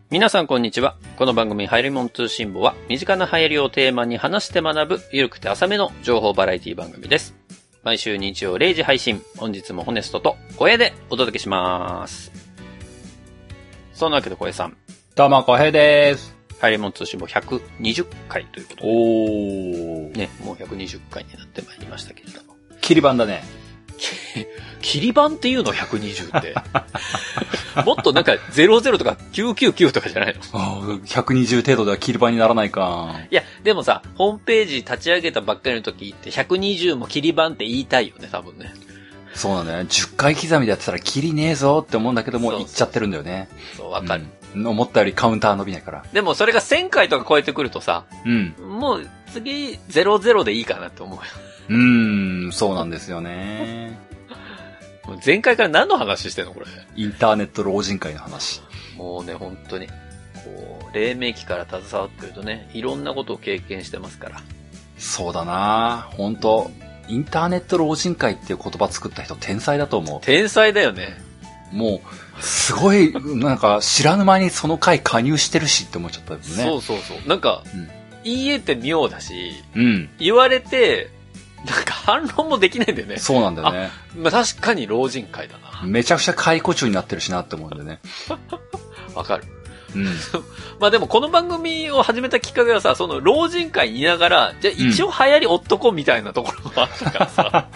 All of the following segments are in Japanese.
皆さんこんにちは。この番組流行り物通信簿は身近な流行りをテーマに話して学ぶゆるくて浅めの情報バラエティ番組です。毎週日曜0時配信。本日もホネストと小平でお届けします。そんなわけで小平さん。 どうも小平です。 流行り物通信簿120回ということで。 おー。 ね、もう120回になってまいりましたけれども。 切り板だね。 切り板っていうの120って。もっとなんか00とか999とかじゃないの ？120程度では切り板にならないか。 いや、でもさ、ホームページ立ち上げたばっかりの時って120も切り板って言いたいよね、多分ね。 そうなんだよね。10回刻みでやってたら切りねえぞって思うんだけども、言っちゃってるんだよね。 そう、わかる、 思ったよりカウンター伸びないから。 でもそれが1000回とか超えてくるとさ、もう次00でいいかなって思うよ。 そうなんですよね。 前回から何の話してんのこれ。 インターネット老人会の話。 もうね、本当に。こう、黎明期から携わってるとね、いろんなことを経験してますから。 そうだな本当インターネット老人会っていう言葉作った人天才だと思う。 天才だよね。 もう、すごい、なんか知らぬ間にその回加入してるしって思っちゃったよね。 そうそうそう。なんか、いいえって妙だし、言われて、なんか反論もできないんだよね。 そうなんだよね。 まあ確かに老人会だな。 めちゃくちゃ解雇中になってるしなって思うんだよね。 わかる。まあでもこの番組を始めたきっかけはさ、その老人会にいながら、じゃあ一応流行り男みたいなところもあったからさ。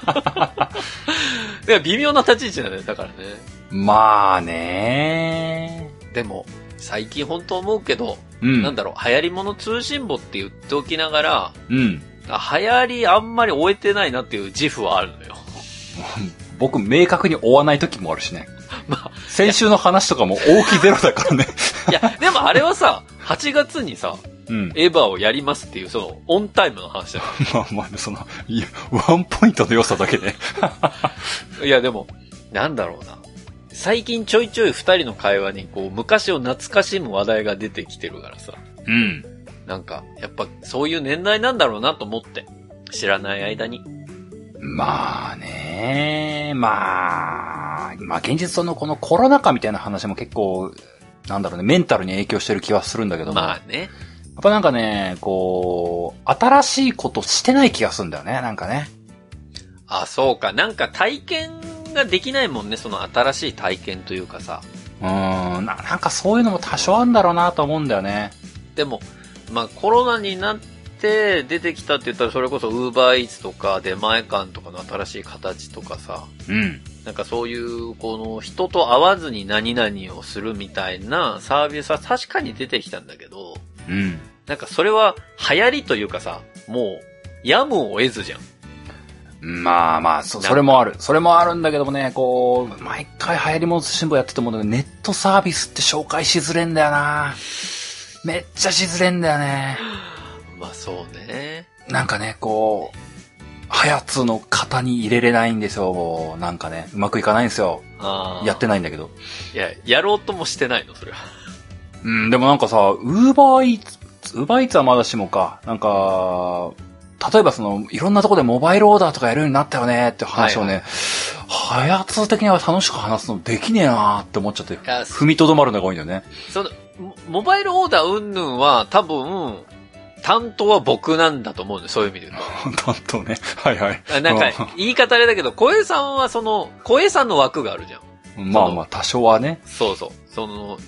微妙な立ち位置なんだよ、だからね。まあね。でも、最近本当思うけど、なんだろう、流行り物通信簿って言っておきながら、流行りあんまり終えてないなっていう自負はあるのよ。 僕明確に追わない時もあるしね。まあ、先週の話とかも大きゼロだからね。 いや、でもあれはさ、8月にさ、エヴァをやりますっていう、その、オンタイムの話だよ。 まあ、その、ワンポイントの良さだけで。 いや、でも、なんだろうな。最近ちょいちょい二人の会話に、こう、昔を懐かしむ話題が出てきてるからさ。なんか、やっぱそういう年代なんだろうなと思って。知らない間に。まあね、まあ現実このコロナ禍みたいな話も結構、なんだろうね、メンタルに影響してる気はするんだけども。まあね。やっぱなんかね、こう、新しいことしてない気がするんだよね、なんかね。あ、そうか。なんか体験ができないもんね、その新しい体験というかさ。なんかそういうのも多少あるんだろうなと思うんだよね。でも、まあコロナになって出てきたって言ったらそれこそウーバーイーツとか出前館とかの新しい形とかさ。なんかそういうこの人と会わずに何々をするみたいなサービスは確かに出てきたんだけど。なんかそれは流行りというかさ、もうやむを得ずじゃん。まあまあ、それもある。それもあるんだけどもね、こう、毎回流行り物新聞やっててもネットサービスって紹介しづれんだよな。めっちゃしづれんだよね。まあそうね。なんかね、こう、はやつの型に入れれないんですよ。なんかね、うまくいかないんですよ。やってないんだけど。いや、やろうともしてないの、それは。でもなんかさ、ウーバーイーツはまだしもか。なんか、例えばいろんなとこでモバイルオーダーとかやるようになったよねって話をね、はやつ的には楽しく話すのできねえなーって思っちゃって、踏みとどまるのが多いんだよね。モバイルオーダー云々は多分、担当は僕なんだと思うんで、そういう意味で言うと。担当ね。はいはい。なんか、言い方あれだけど、小江さんは小江さんの枠があるじゃん。まあまあ、多少はね。そうそう。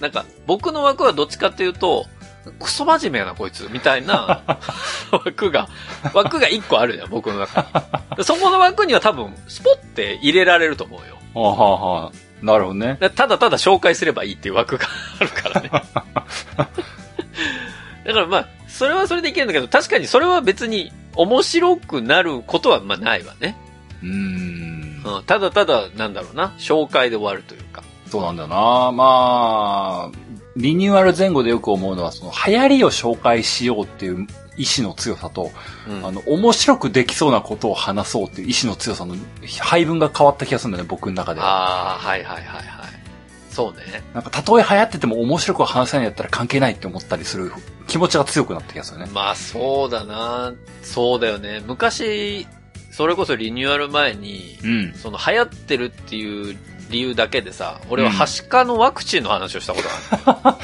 なんか、僕の枠はどっちかっていうと、クソ真面目やなこいつみたいな枠が一個あるじゃん、僕の中に。そこの枠には多分スポッて入れられると思うよ。はあ、なるほどね。ただただ紹介すればいいっていう枠があるからね。だからまあそれはそれでいけるんだけど、確かにそれは別に面白くなることはまあないわね。ただただなんだろうな、紹介で終わるというか。そうなんだよな。まあリニューアル前後でよく思うのは、流行りを紹介しようっていう意志の強さと、面白くできそうなことを話そうっていう意志の強さの配分が変わった気がするんだよね、僕の中で。はいはいはいはい。そうね。なんか、たとえ流行ってても面白く話せないんだったら関係ないって思ったりする気持ちが強くなった気がするね。まあ、そうだな。そうだよね。昔、それこそリニューアル前に、流行ってるっていう理由だけでさ、俺ははしかのワクチンの話をしたことがある。あった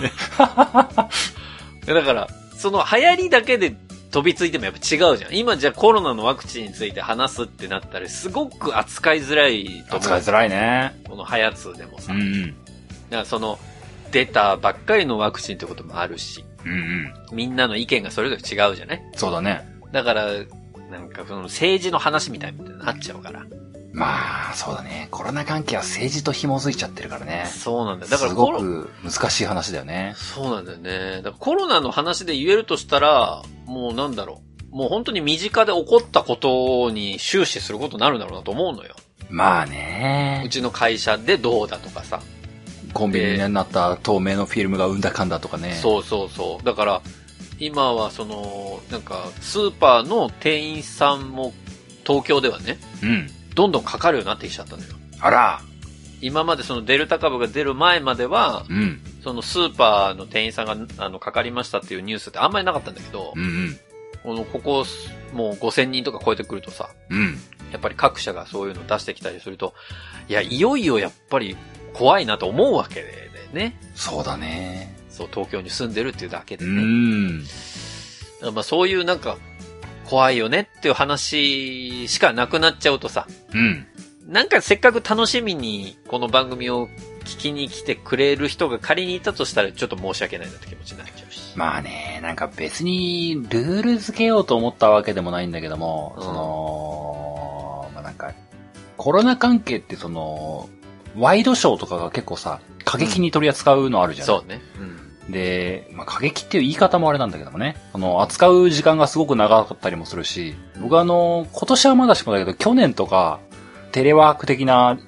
ね。 だから、その流行りだけで飛びついてもやっぱ違うじゃん。今じゃあコロナのワクチンについて話すってなったらすごく扱いづらいと思う。 扱いづらいね。 このハヤツでもさ。 うんうん。 だからその、出たばっかりのワクチンってこともあるし。 うんうん。 みんなの意見がそれぞれ違うじゃね。 そうだね。 だから、なんかその政治の話みたいになっちゃうから。 まあ、そうだね。コロナ関係は政治と紐づいちゃってるからね。 そうなんだよ。だからすごく難しい話だよね。 そうなんだよね。だからコロナの話で言えるとしたら、もうなんだろう。もう本当に身近で起こったことに終始することになるんだろうなと思うのよ。 まあね。 うちの会社でどうだとかさ。 コンビニになった透明のフィルムがうんだかんだとかね。 そうそうそう。だから、今はその、なんか、スーパーの店員さんも東京ではね。 うん。 どんどんかかるようになってきちゃったのよ。 あら。 今までそのデルタ株が出る前までは、 うん。 そのスーパーの店員さんがかかりましたっていうニュースってあんまりなかったんだけど、 うんうん。 ここもう5000人とか超えてくるとさ、 うん。 やっぱり各社がそういうの出してきたりすると、いや、いよいよやっぱり怖いなと思うわけでね。 そうだね。 そう、東京に住んでるっていうだけでね。まあそういうなんか、怖いよねっていう話しかなくなっちゃうとさ、 うん。 なんかせっかく楽しみにこの番組を聞きに来てくれる人が仮にいたとしたらちょっと申し訳ないなって気持ちになっちゃうし。 まあね、なんか別にルール付けようと思ったわけでもないんだけども、まあなんか、コロナ関係ってその、ワイドショーとかが結構さ、過激に取り扱うのあるじゃん。 そうね。 で、まあ、過激っていう言い方もあれなんだけどもね。扱う時間がすごく長かったりもするし、僕今年はまだしもだけど、去年とか、テレワーク的な、はい、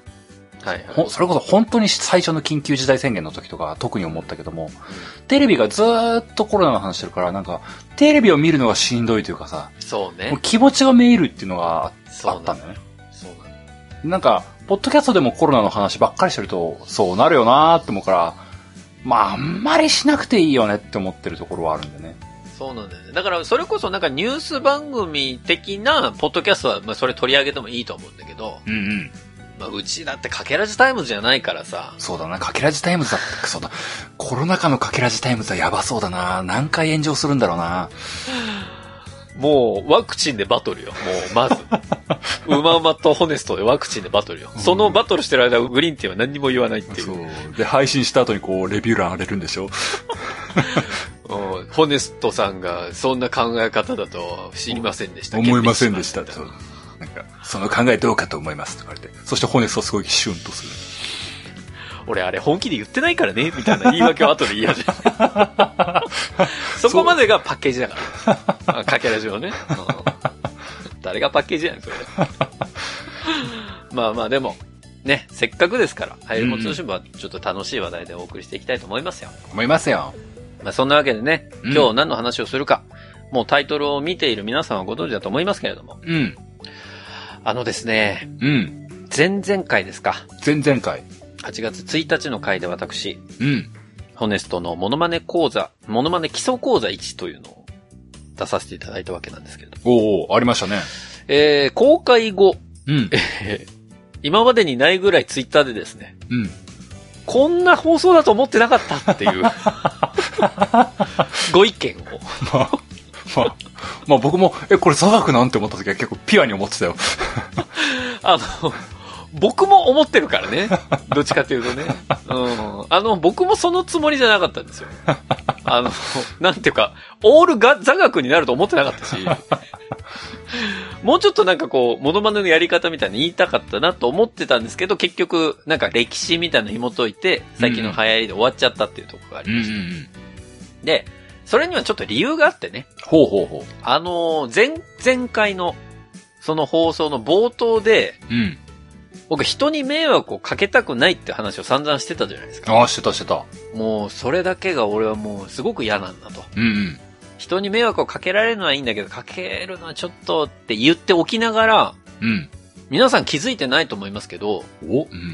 それこそ本当に最初の緊急事態宣言の時とか特に思ったけども、テレビがずーっとコロナの話してるから、なんか、テレビを見るのがしんどいというかさ、 そうね。 もう気持ちがめいるっていうのがあったんだよね。そうなんか、ポッドキャストでもコロナの話ばっかりしてると、そうなるよなーって思うから、まあ、あんまりしなくていいよねって思ってるところはあるんでね。 そうなんだよね。だから、それこそなんかニュース番組的なポッドキャストは、まあそれ取り上げてもいいと思うんだけど、 うんうん。 まあうちだってかけらじタイムズじゃないからさ。 そうだな、かけらじタイムズだって、そうだ。コロナ禍のかけらじタイムズはやばそうだな。何回炎上するんだろうな。 もう、ワクチンでバトルよ。もう、まず。うまうまとホネストでワクチンでバトルよ。そのバトルしてる間、グリーンティーは何にも言わないっていう。 そう。で、配信した後にこう、レビュー欄荒れるんでしょホネストさんが、そんな考え方だと知りませんでした。 思いませんでした。そう。なんか、その考えどうかと思いますと言われて。そしてホネストすごいシュンとする。 俺あれ本気で言ってないからねみたいな言い訳を後で言い始めた。そこまでがパッケージだから。かけらじをね。誰がパッケージやねん、それ。まあまあでも、ね、せっかくですから、はやりも通信部はちょっと楽しい話題でお送りしていきたいと思いますよ。 思いますよ。 まあそんなわけでね、今日何の話をするか、もうタイトルを見ている皆さんはご存知だと思いますけれども。 うん。 ですね、 うん。 前々回ですか。 前々回。 8月1日の回で私、 うん。 ホネストのモノマネ講座、モノマネ基礎講座1というのを出させていただいたわけなんですけれども。おー、ありましたね。 公開後、 うん。 今までにないぐらいツイッターでですね、 うん。 こんな放送だと思ってなかったっていう、ご意見を。 まあ僕も、これ座学なんて思った時は結構ピュアに思ってたよ。 僕も思ってるからね。どっちかっていうとね。僕もそのつもりじゃなかったんですよ。なんていうか、オールが座学になると思ってなかったし、もうちょっとなんかこう、モノマネのやり方みたいに言いたかったなと思ってたんですけど、結局、なんか歴史みたいなの紐解いて、最近の流行りで終わっちゃったっていうところがありました。で、それにはちょっと理由があってね。 ほう。 前回の、その放送の冒頭で、 うん。 僕人に迷惑をかけたくないって話を散々してたじゃないですか。 ああ、してた。 もうそれだけが俺はもうすごく嫌なんだと。 うん。 人に迷惑をかけられるのはいいんだけど、かけるのはちょっとって言っておきながら、 うん。 皆さん気づいてないと思いますけど、 うん。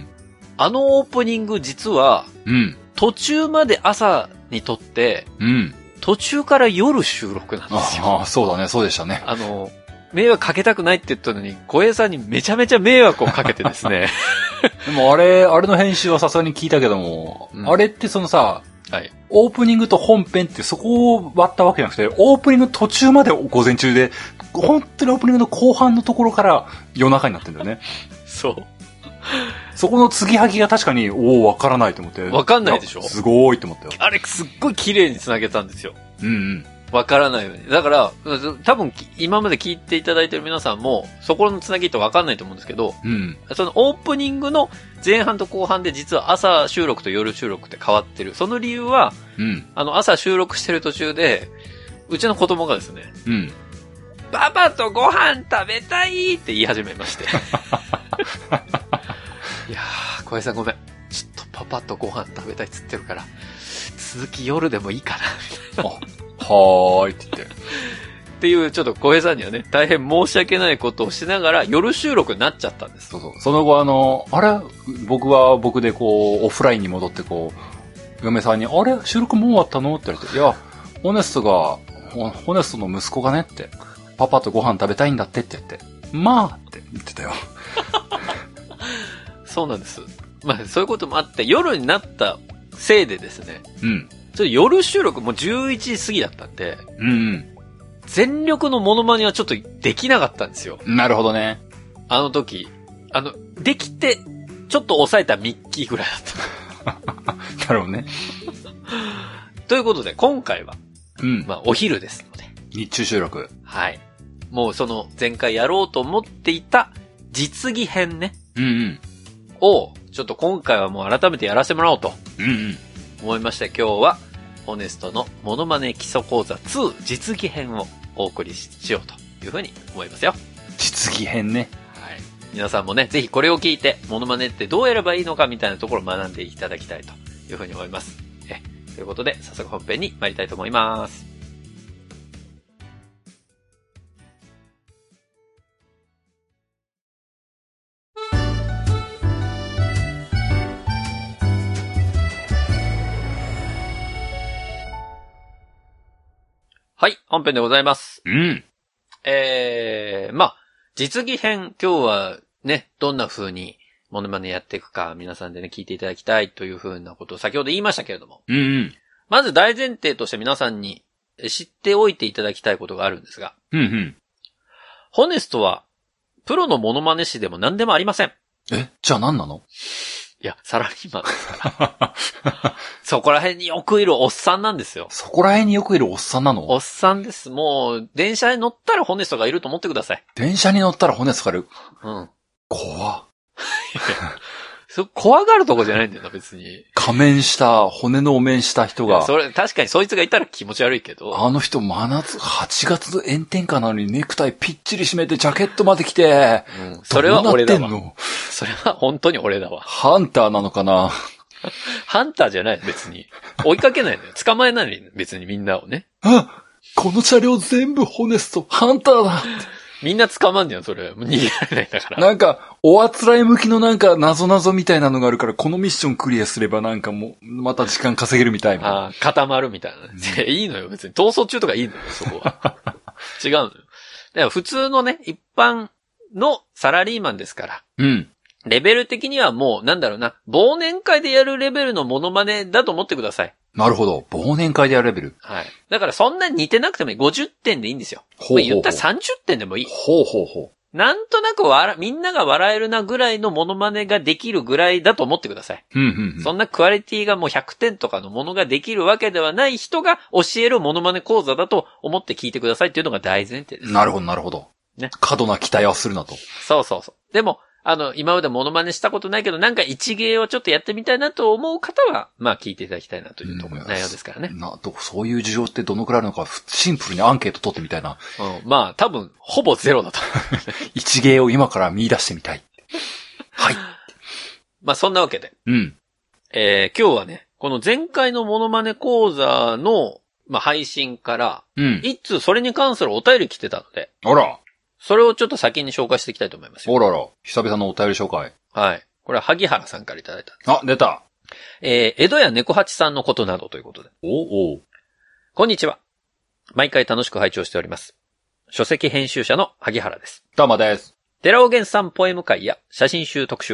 オープニング実は、 うん。 途中まで朝に撮って、 うん。 途中から夜収録なんですよ。 ああ、そうだね、そうでしたね。 迷惑かけたくないって言ったのに、小平さんにめちゃめちゃ迷惑をかけてですね。 でもあれの編集はさすがに聞いたけども、あれってそのさ、 はい。 オープニングと本編ってそこを割ったわけじゃなくて、オープニング途中まで午前中で、本当にオープニングの後半のところから夜中になってるんだよね。 そう。 そこの継ぎはぎが確かに、わからないと思って。 わかんないでしょ？ すごーいと思ったよ。 あれ、すっごい綺麗に繋げたんですよ。 うんうん。 わからないように。だから、多分、今まで聞いていただいてる皆さんも、そこのつなぎってわかんないと思うんですけど、 うん。 そのオープニングの前半と後半で実は朝収録と夜収録って変わってる。その理由は、 うん。 朝収録してる途中で、うちの子供がですね、 うん。 パパとご飯食べたいって言い始めまして。いやー、小江さんごめん。ちょっとパパとご飯食べたいっつってるから、続き夜でもいいかな、みたいな。 はーいって言って。 っていう、ちょっと小江さんにはね、大変申し訳ないことをしながら夜収録になっちゃったんです。 そうそう。その後あれ僕は僕でこう、オフラインに戻ってこう、嫁さんに、あれ収録もう終わったのって言われて、いや、ホネストの息子がねって、パパとご飯食べたいんだってって言って、まあって言ってたよ。 そうなんです。まあ、そういうこともあって、夜になったせいでですね。 うん。 ちょっと夜収録もう11時過ぎだったんで。 うんうん。 全力のモノマネはちょっとできなかったんですよ。 なるほどね。 あの時。できて、ちょっと抑えたミッキーぐらいだった。 なるほどね。 ということで、今回は、 うん。 まあ、お昼ですので。 日中収録。 はい。もうその、前回やろうと思っていた、実技編ね。 うんうん。 を、ちょっと今回はもう改めてやらせてもらおうと。 うんうん。 思いまして、今日は、ホネストのモノマネ基礎講座2実技編をお送りしようというふうに思いますよ。 実技編ね。 はい。皆さんもね、ぜひこれを聞いて、モノマネってどうやればいいのかみたいなところを学んでいただきたいというふうに思います。ということで、早速本編に参りたいと思います。はい、本編でございます。 うん。 まあ、実技編、今日はね、どんな風にモノマネやっていくか、皆さんでね、聞いていただきたいという風なことを先ほど言いましたけれども。 うんうん。 まず大前提として皆さんに知っておいていただきたいことがあるんですが。 うんうん。 ホネストは、プロのモノマネ師でも何でもありません。 じゃあ何なの？ いや、サラリーマンですから。そこら辺によくいるおっさんなんですよ。 そこら辺によくいるおっさんなの？ おっさんです。もう、電車に乗ったらホネストがいると思ってください。 電車に乗ったらホネストがいる？ うん。 怖っ。 怖がるとこじゃないんだよな、別に。 仮面した、骨のお面した人が。 それ、確かにそいつがいたら気持ち悪いけど。 あの人、8月の炎天下なのにネクタイぴっちり締めてジャケットまで着て。 うん。それは俺だわ。 どうなってんの？ それは本当に俺だわ。 ハンターなのかな？ ハンターじゃない、別に。追いかけないのよ。捕まえないのよ、別にみんなをね。 この車両全部ホネスト、ハンターだ。 みんな捕まんねよ、それ。逃げられないんだから。 なんか、おあつらい向きのなんか、謎みたいなのがあるから、このミッションクリアすればなんかもう、また時間稼げるみたいな。 ああ、固まるみたいな。いいのよ、別に。逃走中とかいいのよ、そこは。違うのよ。だから普通のね、一般のサラリーマンですから。 うん。 レベル的にはもう、なんだろうな、忘年会でやるレベルのモノマネだと思ってください。 なるほど。忘年会でやるレベル。 はい。だからそんなに似てなくてもいい。50点でいいんですよ。ほうほうほう。まあ、言ったら30点でもいい。 ほうほうほう。なんとなくみんなが笑えるなぐらいのモノマネができるぐらいだと思ってください。そんなクオリティがもう100点とかのものができるわけではない人が教えるモノマネ講座だと思って聞いてくださいっていうのが大前提です。 なるほど、なるほど。ね。過度な期待はするなと。 そうそうそう。でも、今までモノマネしたことないけど、なんか一芸をちょっとやってみたいなと思う方は、まあ聞いていただきたいなというところの内容ですからね。 そういう事情ってどのくらいあるのか、シンプルにアンケート取ってみたいな。 うん。まあ多分、ほぼゼロだと。 一芸を今から見出してみたい。はい。 まあそんなわけで。 うん。 今日はね、この前回のモノマネ講座の、まあ配信から、一通それに関するお便り来てたので。 あら。 それをちょっと先に紹介していきたいと思いますよ。 おらら。久々のお便り紹介。 はい。これは萩原さんからいただいた。 出た。 江戸や猫八さんのことなどということで。 お。 こんにちは。毎回楽しく拝聴しております。書籍編集者の萩原です。 どうもです。 寺尾源さんポエム会や写真集特集会、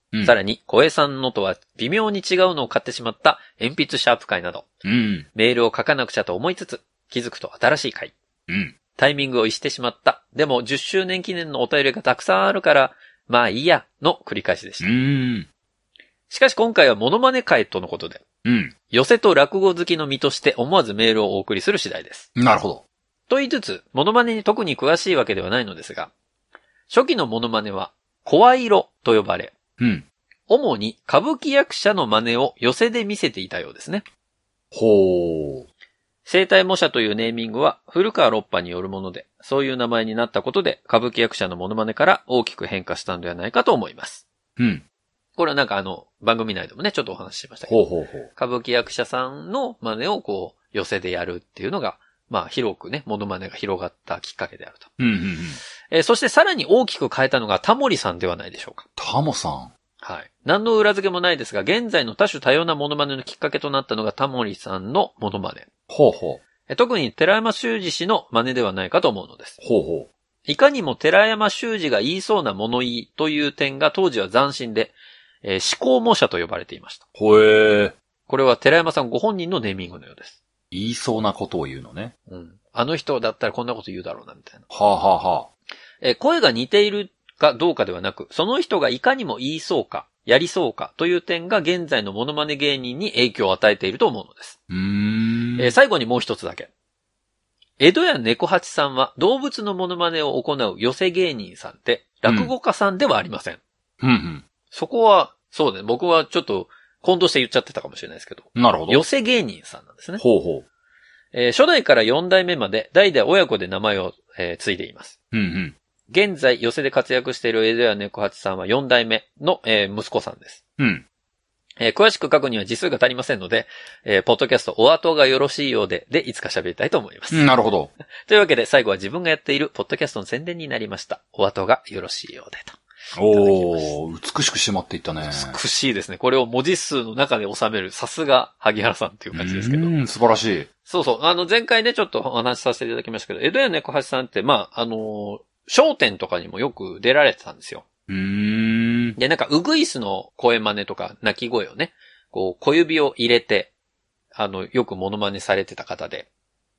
うん、 さらに、小江さんのとは微妙に違うのを買ってしまった鉛筆シャープ会など、 うん、 メールを書かなくちゃと思いつつ、気づくと新しい回。 うん、 タイミングを逸してしまった。でも10周年記念のお便りがたくさんあるから、まあいいや、の繰り返しでした。しかし今回はモノマネ会とのことで、寄せと落語好きの身として思わずメールをお送りする次第です。 なるほど。 と言いつつ、モノマネに特に詳しいわけではないのですが、初期のモノマネは、声色と呼ばれ、主に歌舞伎役者の真似を寄せで見せていたようですね。 ほー。 生体模写というネーミングは古川六波によるもので、そういう名前になったことで歌舞伎役者のモノマネから大きく変化したのではないかと思います。これはなんか番組内でもね、ちょっとお話ししましたけど、歌舞伎役者さんの真似をこう、寄せでやるっていうのが、まあ広くね、モノマネが広がったきっかけであると。そしてさらに大きく変えたのがタモリさんではないでしょうか。 タモさん。 はい。何の裏付けもないですが、現在の多種多様なモノマネのきっかけとなったのがタモリさんのモノマネ。特に寺山修司氏の真似ではないかと思うのです。いかにも寺山修司が言いそうな物言いという点が当時は斬新で、思考模写と呼ばれていました。これは寺山さんご本人のネーミングのようです。 言いそうなことを言うのね。 あの人だったらこんなこと言うだろうな、みたいな。声が似ているかどうかではなく、その人がいかにも言いそうか、やりそうかという点が現在のモノマネ芸人に影響を与えていると思うのです。最後にもう一つだけ。江戸屋猫八さんは動物のモノマネを行う寄せ芸人さんで、落語家さんではありません。そこは、そうね、僕はちょっと混同して言っちゃってたかもしれないですけど。 なるほど。 寄せ芸人さんなんですね。初代から4代目まで代々親子で名前を、継いでいます。現在、寄せで活躍している江戸屋猫八さんは4代目の、息子さんです。詳しく書くには字数が足りませんので、ポッドキャストお後がよろしいようで、いつか喋りたいと思います。 なるほど。 というわけで、最後は自分がやっているポッドキャストの宣伝になりました。お後がよろしいようでと。 美しく締まっていったね。 美しいですね。これを文字数の中で収める、さすが萩原さんっていう感じですけど。 素晴らしい。 そうそう。前回ね、ちょっとお話しさせていただきましたけど、江戸屋猫橋さんって、まあ、笑点とかにもよく出られてたんですよ。で、なんか、ウグイスの声真似とか、鳴き声をね、こう、小指を入れて、よくモノマネされてた方で。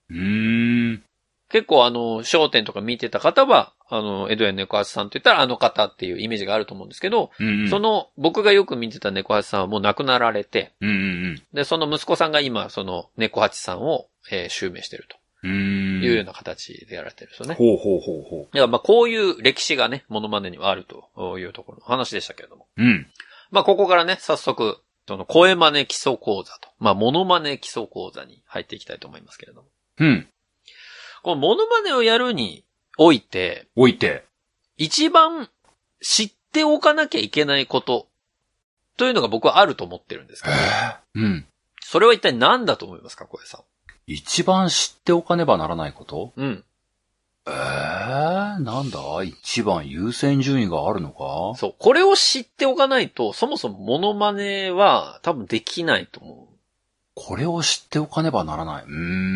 結構笑点とか見てた方は、江戸屋猫橋さんって言ったらあの方っていうイメージがあると思うんですけど、僕がよく見てた猫橋さんはもう亡くなられて、で、その息子さんが今、その猫橋さんを、襲名してるというような形でやられてるんですよね。いや、まあ、こういう歴史がね、モノマネにはあるというところの話でしたけれども。まあ、ここからね、早速、その声真似基礎講座と、まあ、モノマネ基礎講座に入っていきたいと思いますけれども。このモノマネをやるにおいて、一番知っておかなきゃいけないことというのが僕はあると思ってるんですけど、それは一体何だと思いますか、小江さん。 一番知っておかねばならないこと？なんだ？一番優先順位があるのか？ そう、これを知っておかないと、そもそもモノマネは多分できないと思う。 これを知っておかねばならない。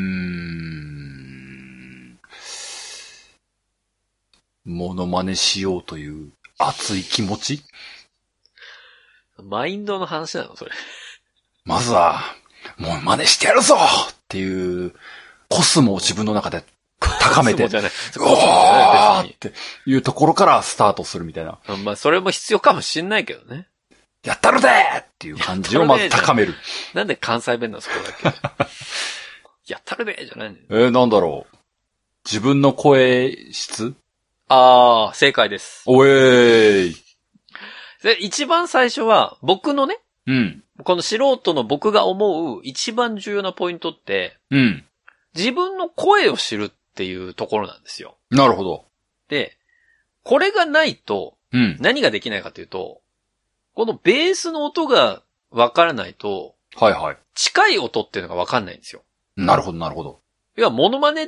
モノマネしようという熱い気持ち？ マインドの話なのそれ。 まずは、モノマネしてやるぞっていう、コスモを自分の中で高めて、っていうところからスタートするみたいな。 まあ、それも必要かもしんないけどね。 やったるでーっていう感じをまず高める。 なんで関西弁なんですか、これだけ。やったるでーじゃないの？ なんだろう。自分の声質？ 正解です。 おえーい。 で、一番最初は、僕のね、この素人の僕が思う一番重要なポイントって、自分の声を知るっていうところなんですよ。 なるほど。 で、これがないと、何ができないかというと、このベースの音がわからないと、近い音っていうのがわかんないんですよ。 なるほど、なるほど。 要は、モノマネって、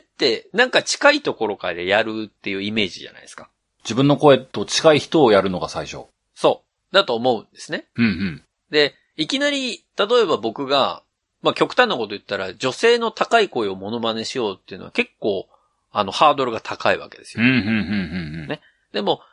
なんか近いところからやるっていうイメージじゃないですか。 自分の声と近い人をやるのが最初。 そう。だと思うんですね。で、いきなり、例えば僕が、まあ、極端なこと言ったら、女性の高い声をモノマネしようっていうのは結構、ハードルが高いわけですよ。ね。でも、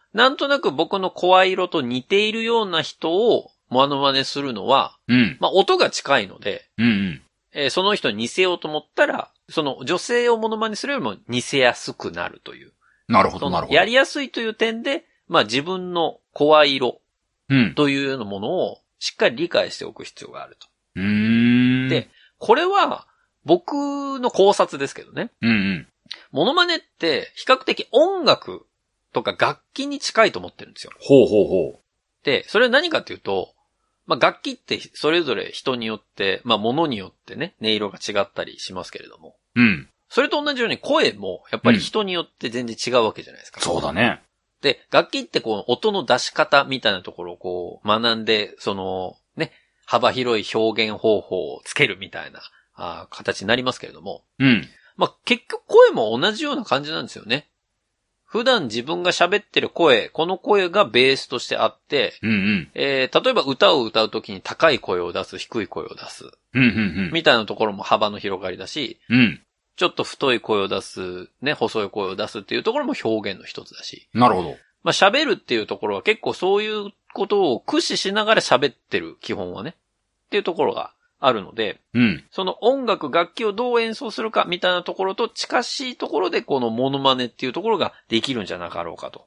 なんとなく僕の声色と似ているような人をモノマネするのは、 うん。 まあ音が近いので、 うんうん。 その人に似せようと思ったら、その女性をモノマネするよりも似せやすくなるという。 なるほど、なるほど。 やりやすいという点で、まあ自分の声色というようなものをしっかり理解しておく必要があると。で、これは僕の考察ですけどね。 うんうん。 モノマネって比較的音楽とか楽器に近いと思ってるんですよ。 ほうほうほう。 で、それは何かっていうと、まあ楽器ってそれぞれ人によって、まあ物によってね、音色が違ったりしますけれども。 うん。 それと同じように声もやっぱり人によって全然違うわけじゃないですか。 そうだね。 で、楽器ってこう音の出し方みたいなところをこう学んで、そのね、幅広い表現方法をつけるみたいな形になりますけれども。 うん。 まあ結局声も同じような感じなんですよね。普段自分が喋ってる声、この声がベースとしてあって、 うんうん。 例えば歌を歌うときに高い声を出す、低い声を出す。 うんうんうん。 みたいなところも幅の広がりだし、 うん。 ちょっと太い声を出す、ね、細い声を出すっていうところも表現の一つだし。 なるほど。 まあ喋るっていうところは結構そういうことを駆使しながら喋ってる基本はね。っていうところがあるので、 うん。 その音楽、楽器をどう演奏するかみたいなところと近しいところでこのモノマネっていうところができるんじゃなかろうかと。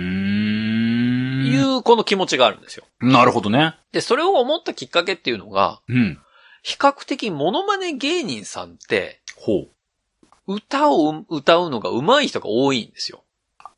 いうこの気持ちがあるんですよ。 なるほどね。 で、それを思ったきっかけっていうのが、 うん。 比較的モノマネ芸人さんって、 ほう。 歌を歌うのが上手い人が多いんですよ。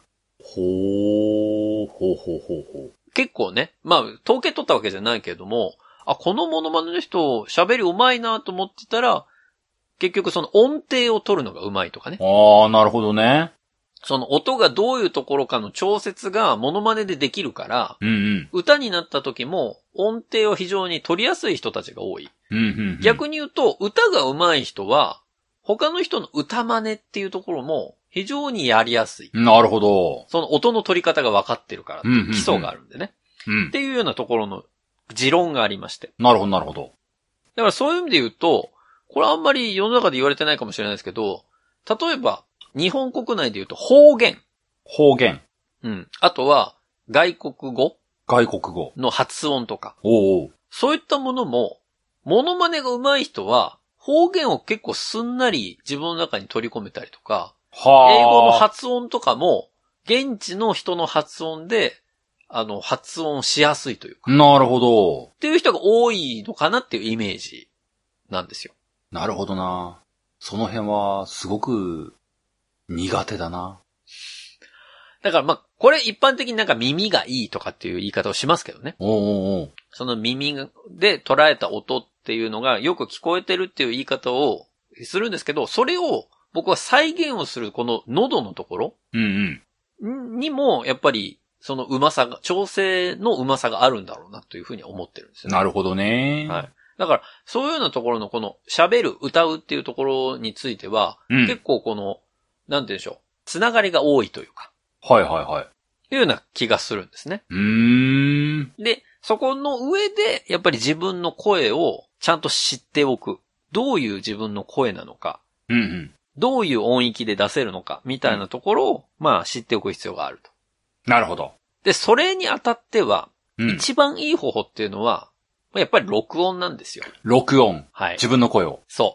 ほうほうほう。 結構ね、まあ、統計取ったわけじゃないけれども、このモノマネの人、喋り上手いなと思ってたら、結局その音程を取るのが上手いとかね。 ああ、なるほどね。 その音がどういうところかの調節がモノマネでできるから、 うんうん、 歌になった時も音程を非常に取りやすい人たちが多い。 うんうんうん、 逆に言うと、歌が上手い人は、他の人の歌真似っていうところも非常にやりやすい。 なるほど。 その音の取り方が分かってるから、基礎があるんでね、っていうようなところの持論がありまして。 なるほど、なるほど。 だからそういう意味で言うと、これあんまり世の中で言われてないかもしれないですけど、例えば、日本国内で言うと方言。 方言。 うん。あとは、外国語。 外国語。 の発音とか。 おう。 そういったものも、モノマネが上手い人は、方言を結構すんなり自分の中に取り込めたりとか、英語の発音とかも、現地の人の発音で、発音しやすいというか。 なるほど。 っていう人が多いのかなっていうイメージなんですよ。 なるほどな。その辺は、すごく、苦手だな。 だからまあ、これ一般的になんか耳がいいとかっていう言い方をしますけどね。 おう。 その耳で捉えた音っていうのがよく聞こえてるっていう言い方をするんですけど、それを僕は再現をするこの喉のところにもやっぱりそのうまさが、調整のうまさがあるんだろうなというふうに思ってるんですよね。 なるほどね。 はい。だからそういうようなところのこの喋る、歌うっていうところについては、結構このなんて言うんでしょう。つながりが多いというか。 はいはいはい。 いうような気がするんですね。で、そこの上で、やっぱり自分の声をちゃんと知っておく。どういう自分の声なのか。どういう音域で出せるのか。みたいなところを、まあ知っておく必要があると。 なるほど。 で、それにあたっては、一番いい方法っていうのは、やっぱり録音なんですよ。 録音。 はい。 自分の声を。 そう。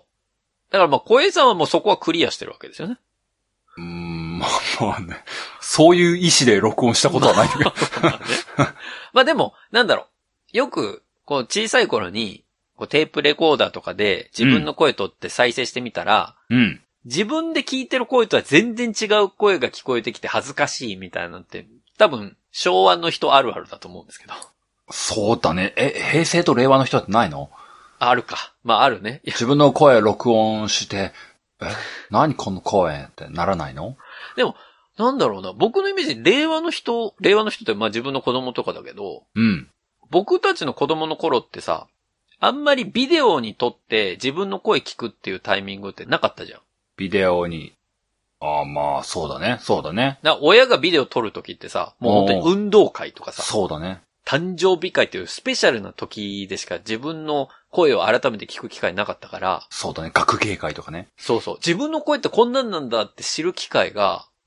だからまあ、小江さんはもうそこはクリアしてるわけですよね。 まあね。そういう意思で録音したことはないけど。 まあでも、なんだろう。よく、こう小さい頃に、こうテープレコーダーとかで自分の声取って再生してみたら、自分で聞いてる声とは全然違う声が聞こえてきて恥ずかしいみたいなのって、多分昭和の人あるあるだと思うんですけど。 そうだね。平成と令和の人ってないの？ あるか。まああるね。 自分の声録音して、何この声ってならないの？ でも、なんだろうな。僕のイメージ、令和の人ってまあ自分の子供とかだけど、僕たちの子供の頃ってさ、あんまりビデオに撮って自分の声聞くっていうタイミングってなかったじゃん。 ビデオに。まあ、そうだね。そうだね。 親がビデオ撮るときってさ、もう本当に運動会とかさ。 そうだね。 誕生日会っていうスペシャルな時でしか自分の声を改めて聞く機会なかったから。 そうだね。学芸会とかね。 そうそう。自分の声ってこんなんなんだって知る機会が、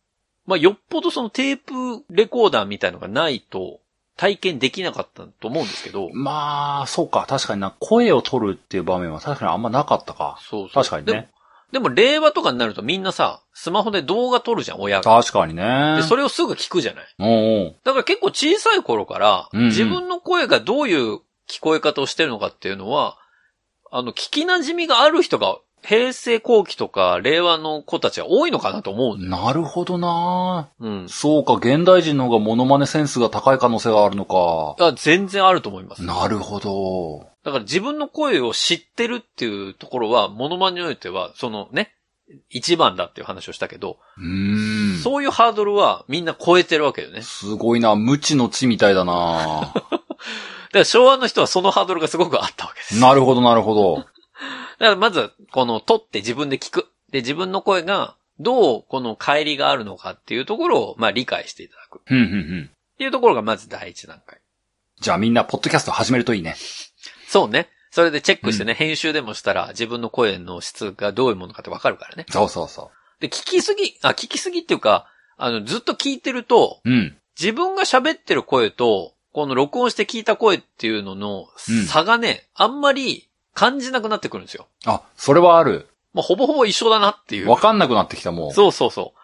まあ、よっぽどそのテープレコーダーみたいのがないと体験できなかったと思うんですけど。 まあ、そうか。確かにな。声を取るっていう場面は確かにあんまなかったか。 そうそう。 確かにね。 でも令和とかになるとみんなさ、スマホで動画撮るじゃん、親が。 確かにね。 で、それをすぐ聞くじゃない。 おうだから結構小さい頃から、自分の声がどういう聞こえ方をしてるのかっていうのは、聞き馴染みがある人が、平成後期とか令和の子たちは多いのかなと思う。 なるほどな。 うん。 そうか、現代人の方がモノマネセンスが高い可能性があるのか。 全然あると思います。 なるほど。 だから自分の声を知ってるっていうところは、モノマネにおいては、そのね、一番だっていう話をしたけど、そういうハードルはみんな超えてるわけよね。 すごいな、無知の知みたいだな。 だから昭和の人はそのハードルがすごくあったわけです。 なるほど、なるほど。 だからまず、この撮って自分で聞く。で、自分の声がどうこの乖離があるのかっていうところを、まあ理解していただく。っていうところがまず第一段階。 じゃあみんなポッドキャスト始めるといいね。 そうね。それでチェックしてね、編集でもしたら自分の声の質がどういうものかってわかるからね。 そうそうそう。 で、聞きすぎっていうか、ずっと聞いてると、自分が喋ってる声と、この録音して聞いた声っていうのの差がね、あんまり感じなくなってくるんですよ。 あ、それはある。 もうほぼほぼ一緒だなっていう。 わかんなくなってきたもん。 そうそうそう。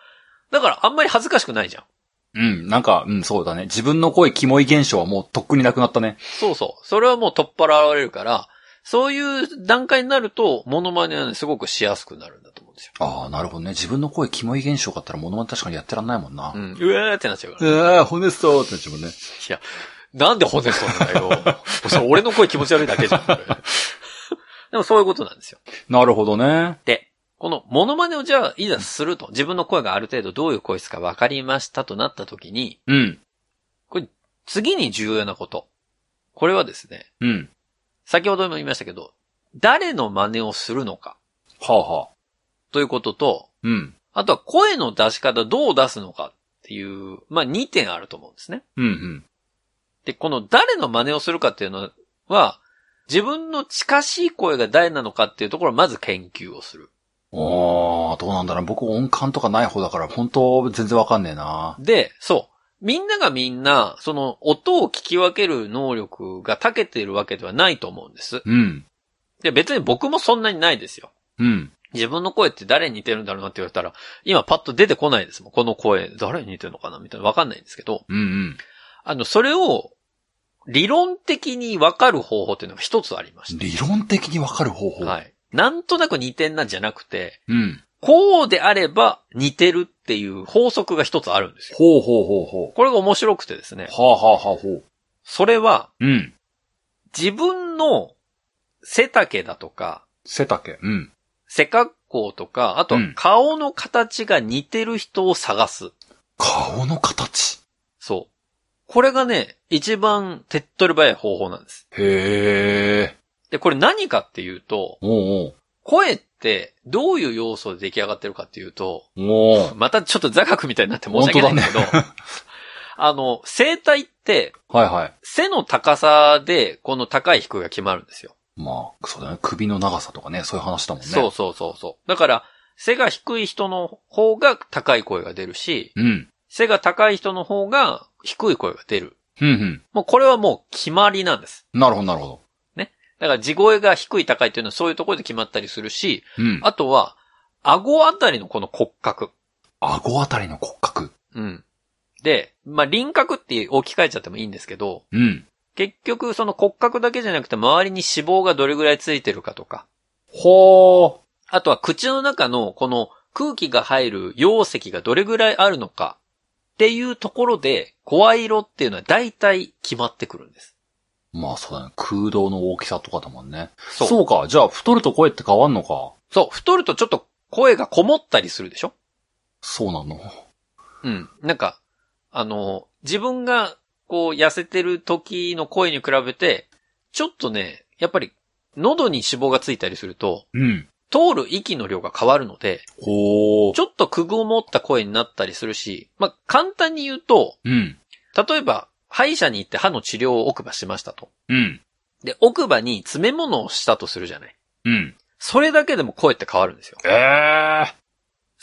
だからあんまり恥ずかしくないじゃん。 なんか、そうだね。自分の声キモい現象はもうとっくになくなったね。 そうそう。それはもう取っ払われるから、そういう段階になると、モノマネはね、すごくしやすくなるんだと思うんですよ。 ああ、なるほどね。自分の声キモい現象があったらモノマネ確かにやってらんないもんな。 うわーってなっちゃうから。 ホネストってなっちゃうもんね。 いや、なんでホネストなんだよ。それ俺の声気持ち悪いだけじゃん。でもそういうことなんですよ。 なるほどね。 で、このモノマネをじゃあいざすると、自分の声がある程度どういう声質か分かりましたとなった時に、これ次に重要なこと。これはですね、先ほども言いましたけど、誰の真似をするのか。ということと、あとは声の出し方どう出すのかっていう、まあ2点あると思うんですね。で、この誰の真似をするかっていうのは、自分の近しい声が誰なのかっていうところをまず研究をする。 どうなんだろう。僕音感とかない方だから本当全然わかんねえな。 で、そう。みんながみんな、その音を聞き分ける能力が長けているわけではないと思うんです。で、別に僕もそんなにないですよ。自分の声って誰に似てるんだろうなって言われたら、今パッと出てこないですもん。この声、誰に似てるのかなみたいなわかんないんですけど。それを、理論的にわかる方法っていうのが一つありました。 理論的にわかる方法？ はい。なんとなく似てんなんじゃなくて、こうであれば似てるっていう法則が一つあるんですよ。これが面白くてですね。それは、自分の背丈だとか、背格好とか、あとは顔の形が似てる人を探す。 顔の形？ そう。これがね、一番手っ取り早い方法なんです。 へー。 で、これ何かっていうと、声ってどういう要素で出来上がってるかっていうと、またちょっと座学みたいになって申し訳ないんだけど、声帯って、背の高さでこの高い低いが決まるんですよ。 まあ、そうだね。首の長さとかね、そういう話だもんね。 そう。だから、背が低い人の方が高い声が出るし、背が高い人の方が低い声が出る。もうこれはもう決まりなんです。 なるほど。 ね。だから地声が低い高いっていうのはそういうところで決まったりするし、あとは、顎あたりのこの骨格。 顎あたりの骨格。 で、まあ、輪郭って置き換えちゃってもいいんですけど、結局その骨格だけじゃなくて周りに脂肪がどれぐらいついてるかとか。あとは口の中のこの空気が入る容積がどれぐらいあるのかっていうところで声色っていうのは大体決まってくるんです。 まあそうだね。空洞の大きさとかだもんね。そうか。じゃあ太ると声って変わんのか。 そう。太るとちょっと声がこもったりするでしょ？ そうなの？ なんか、自分がこう痩せてる時の声に比べて、ちょっとね、やっぱり喉に脂肪がついたりすると、通る息の量が変わるので、ちょっとくぐもった声になったりするし、まあ、簡単に言うと、例えば、歯医者に行って歯の治療を奥歯しましたと。で、奥歯に詰め物をしたとするじゃない。それだけでも声って変わるんですよ。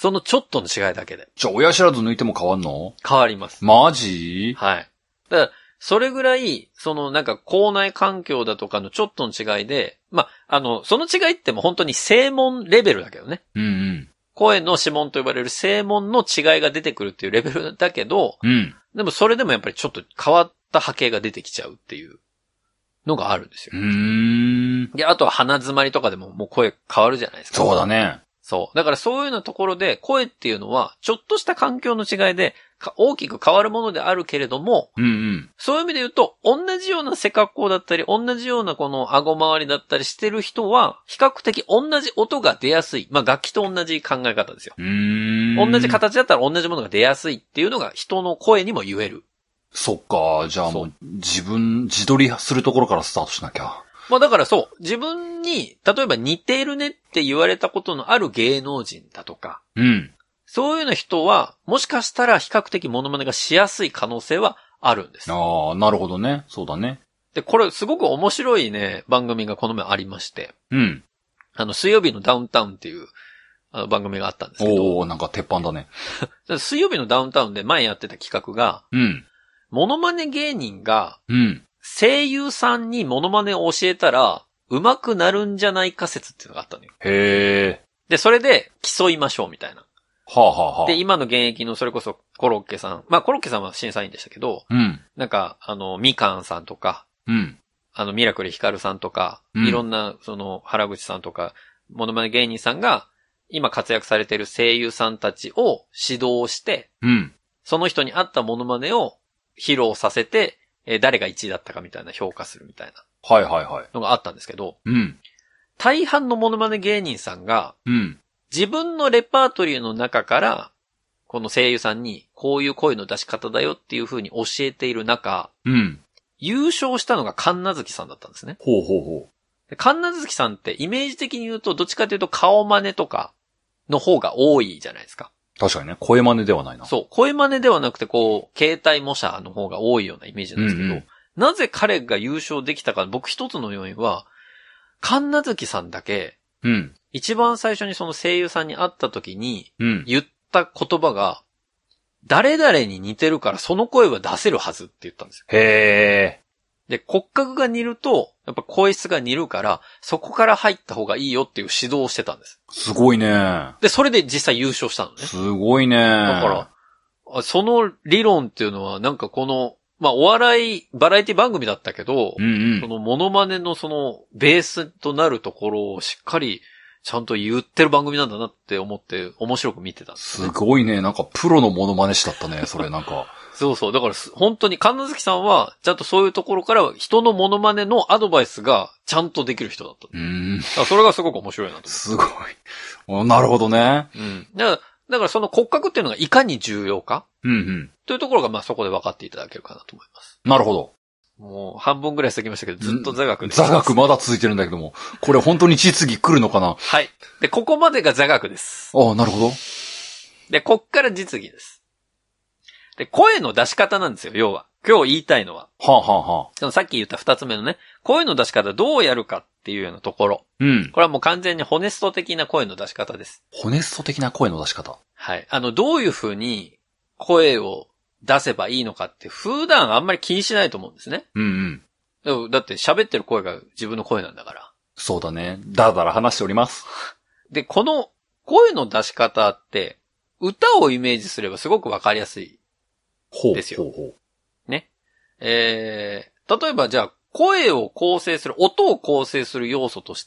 そのちょっとの違いだけで。 じゃあ、親知らず抜いても変わんの？ 変わります。 マジ？ はい。だから、それぐらい、なんか、口内環境だとかのちょっとの違いで、まあ、その違いってもう本当に声紋レベルだけどね。 うんうん。 声の指紋と呼ばれる声紋の違いが出てくるっていうレベルだけど、 うん。 でもそれでもやっぱりちょっと変わった波形が出てきちゃうっていうのがあるんですよ。で、あとは鼻詰まりとかでももう声変わるじゃないですか。 そうだね。 そう。だからそういうようなところで声っていうのはちょっとした環境の違いで大きく変わるものであるけれども、 うんうん、 そういう意味で言うと同じような背格好だったり同じようなこの顎周りだったりしてる人は比較的同じ音が出やすい。まあ楽器と同じ考え方ですよ。同じ形だったら同じものが出やすいっていうのが人の声にも言える。 そっか。じゃあもう自撮りするところからスタートしなきゃ。 まあだからそう、自分に、例えば似ているねって言われたことのある芸能人だとか、 うん。 そういうような人は、もしかしたら比較的モノマネがしやすい可能性はあるんです。 ああ、なるほどね。そうだね。 で、これすごく面白いね、番組がこの前ありまして、 うん。 水曜日のダウンタウンっていう、番組があったんですけど。 おー、なんか鉄板だね。 水曜日のダウンタウンで前やってた企画が、 うん。 モノマネ芸人が、 うん。 声優さんにモノマネを教えたら、上手くなるんじゃないか説っていうのがあったのよ。 へー。 で、それで競いましょうみたいな。 はあ、はあはあ、 で、今の現役のそれこそコロッケさん。まあ、コロッケさんは審査員でしたけど、 うん。 なんか、みかんさんとか、 うん。 ミラクルヒカルさんとか、いろんな、原口さんとか、モノマネ芸人さんが、今活躍されている声優さんたちを指導して、 うん。 その人に合ったモノマネを披露させて、誰が1位だったかみたいな評価するみたいな。 はいはいはい。 のがあったんですけど、 うん。 大半のモノマネ芸人さんが、 うん。 自分のレパートリーの中から、この声優さんにこういう声の出し方だよっていう風に教えている中、 うん。 優勝したのが神奈月さんだったんですね。 ほうほうほう。で神奈月さんってイメージ的に言うとどっちかというと顔真似とかの方が多いじゃないですか。 確かにね。声真似ではないな。 そう。声真似ではなくてこう、携帯模写の方が多いようなイメージなんですけど、うんうん、なぜ彼が優勝できたか、僕一つの要因は、神奈月さんだけ、 うん。 一番最初にその声優さんに会った時に、 言った言葉が、誰々に似てるからその声は出せるはずって言ったんですよ。 へー。で、骨格が似ると、やっぱ声質が似るから、そこから入った方がいいよっていう指導をしてたんです。 すごいね。 で、それで実際優勝したのね。 すごいね。 だから、その理論っていうのは、なんかこの、まあ、お笑い、バラエティ番組だったけど、そのモノマネのそのベースとなるところをしっかりちゃんと言ってる番組なんだなって思って面白く見てたんです、 ね。すごいね。なんかプロのモノマネ師だったね、それなんか。 そうそう。だから本当に神奈月さんはちゃんとそういうところから人のモノマネのアドバイスがちゃんとできる人だった。だからそれがすごく面白いなと。 すごい。なるほどね。 うん。だからその骨格っていうのがいかに重要か。というところがまあそこで分かっていただけるかなと思います。 なるほど。 もう半分ぐらい過ぎましたけど、ずっと座学です。 座学まだ続いてるんだけども。これ本当に実技来るのかな？ はい。で、ここまでが座学です。 ああ、なるほど。 で、こっから実技です。で、声の出し方なんですよ、要は。今日言いたいのは。 はあ、はあはあ、さっき言った二つ目のね、声の出し方どうやるかっていうようなところ。これはもう完全にホネスト的な声の出し方です。 ホネスト的な声の出し方。 はい。どういう風に声を出せばいいのかって普段あんまり気にしないと思うんですね。だって喋ってる声が自分の声なんだから。 そうだね。だらだら話しております。 で、この声の出し方って、歌をイメージすればすごくわかりやすい。ですよ。ね。例えばじゃあ、声を構成する、音を構成する要素として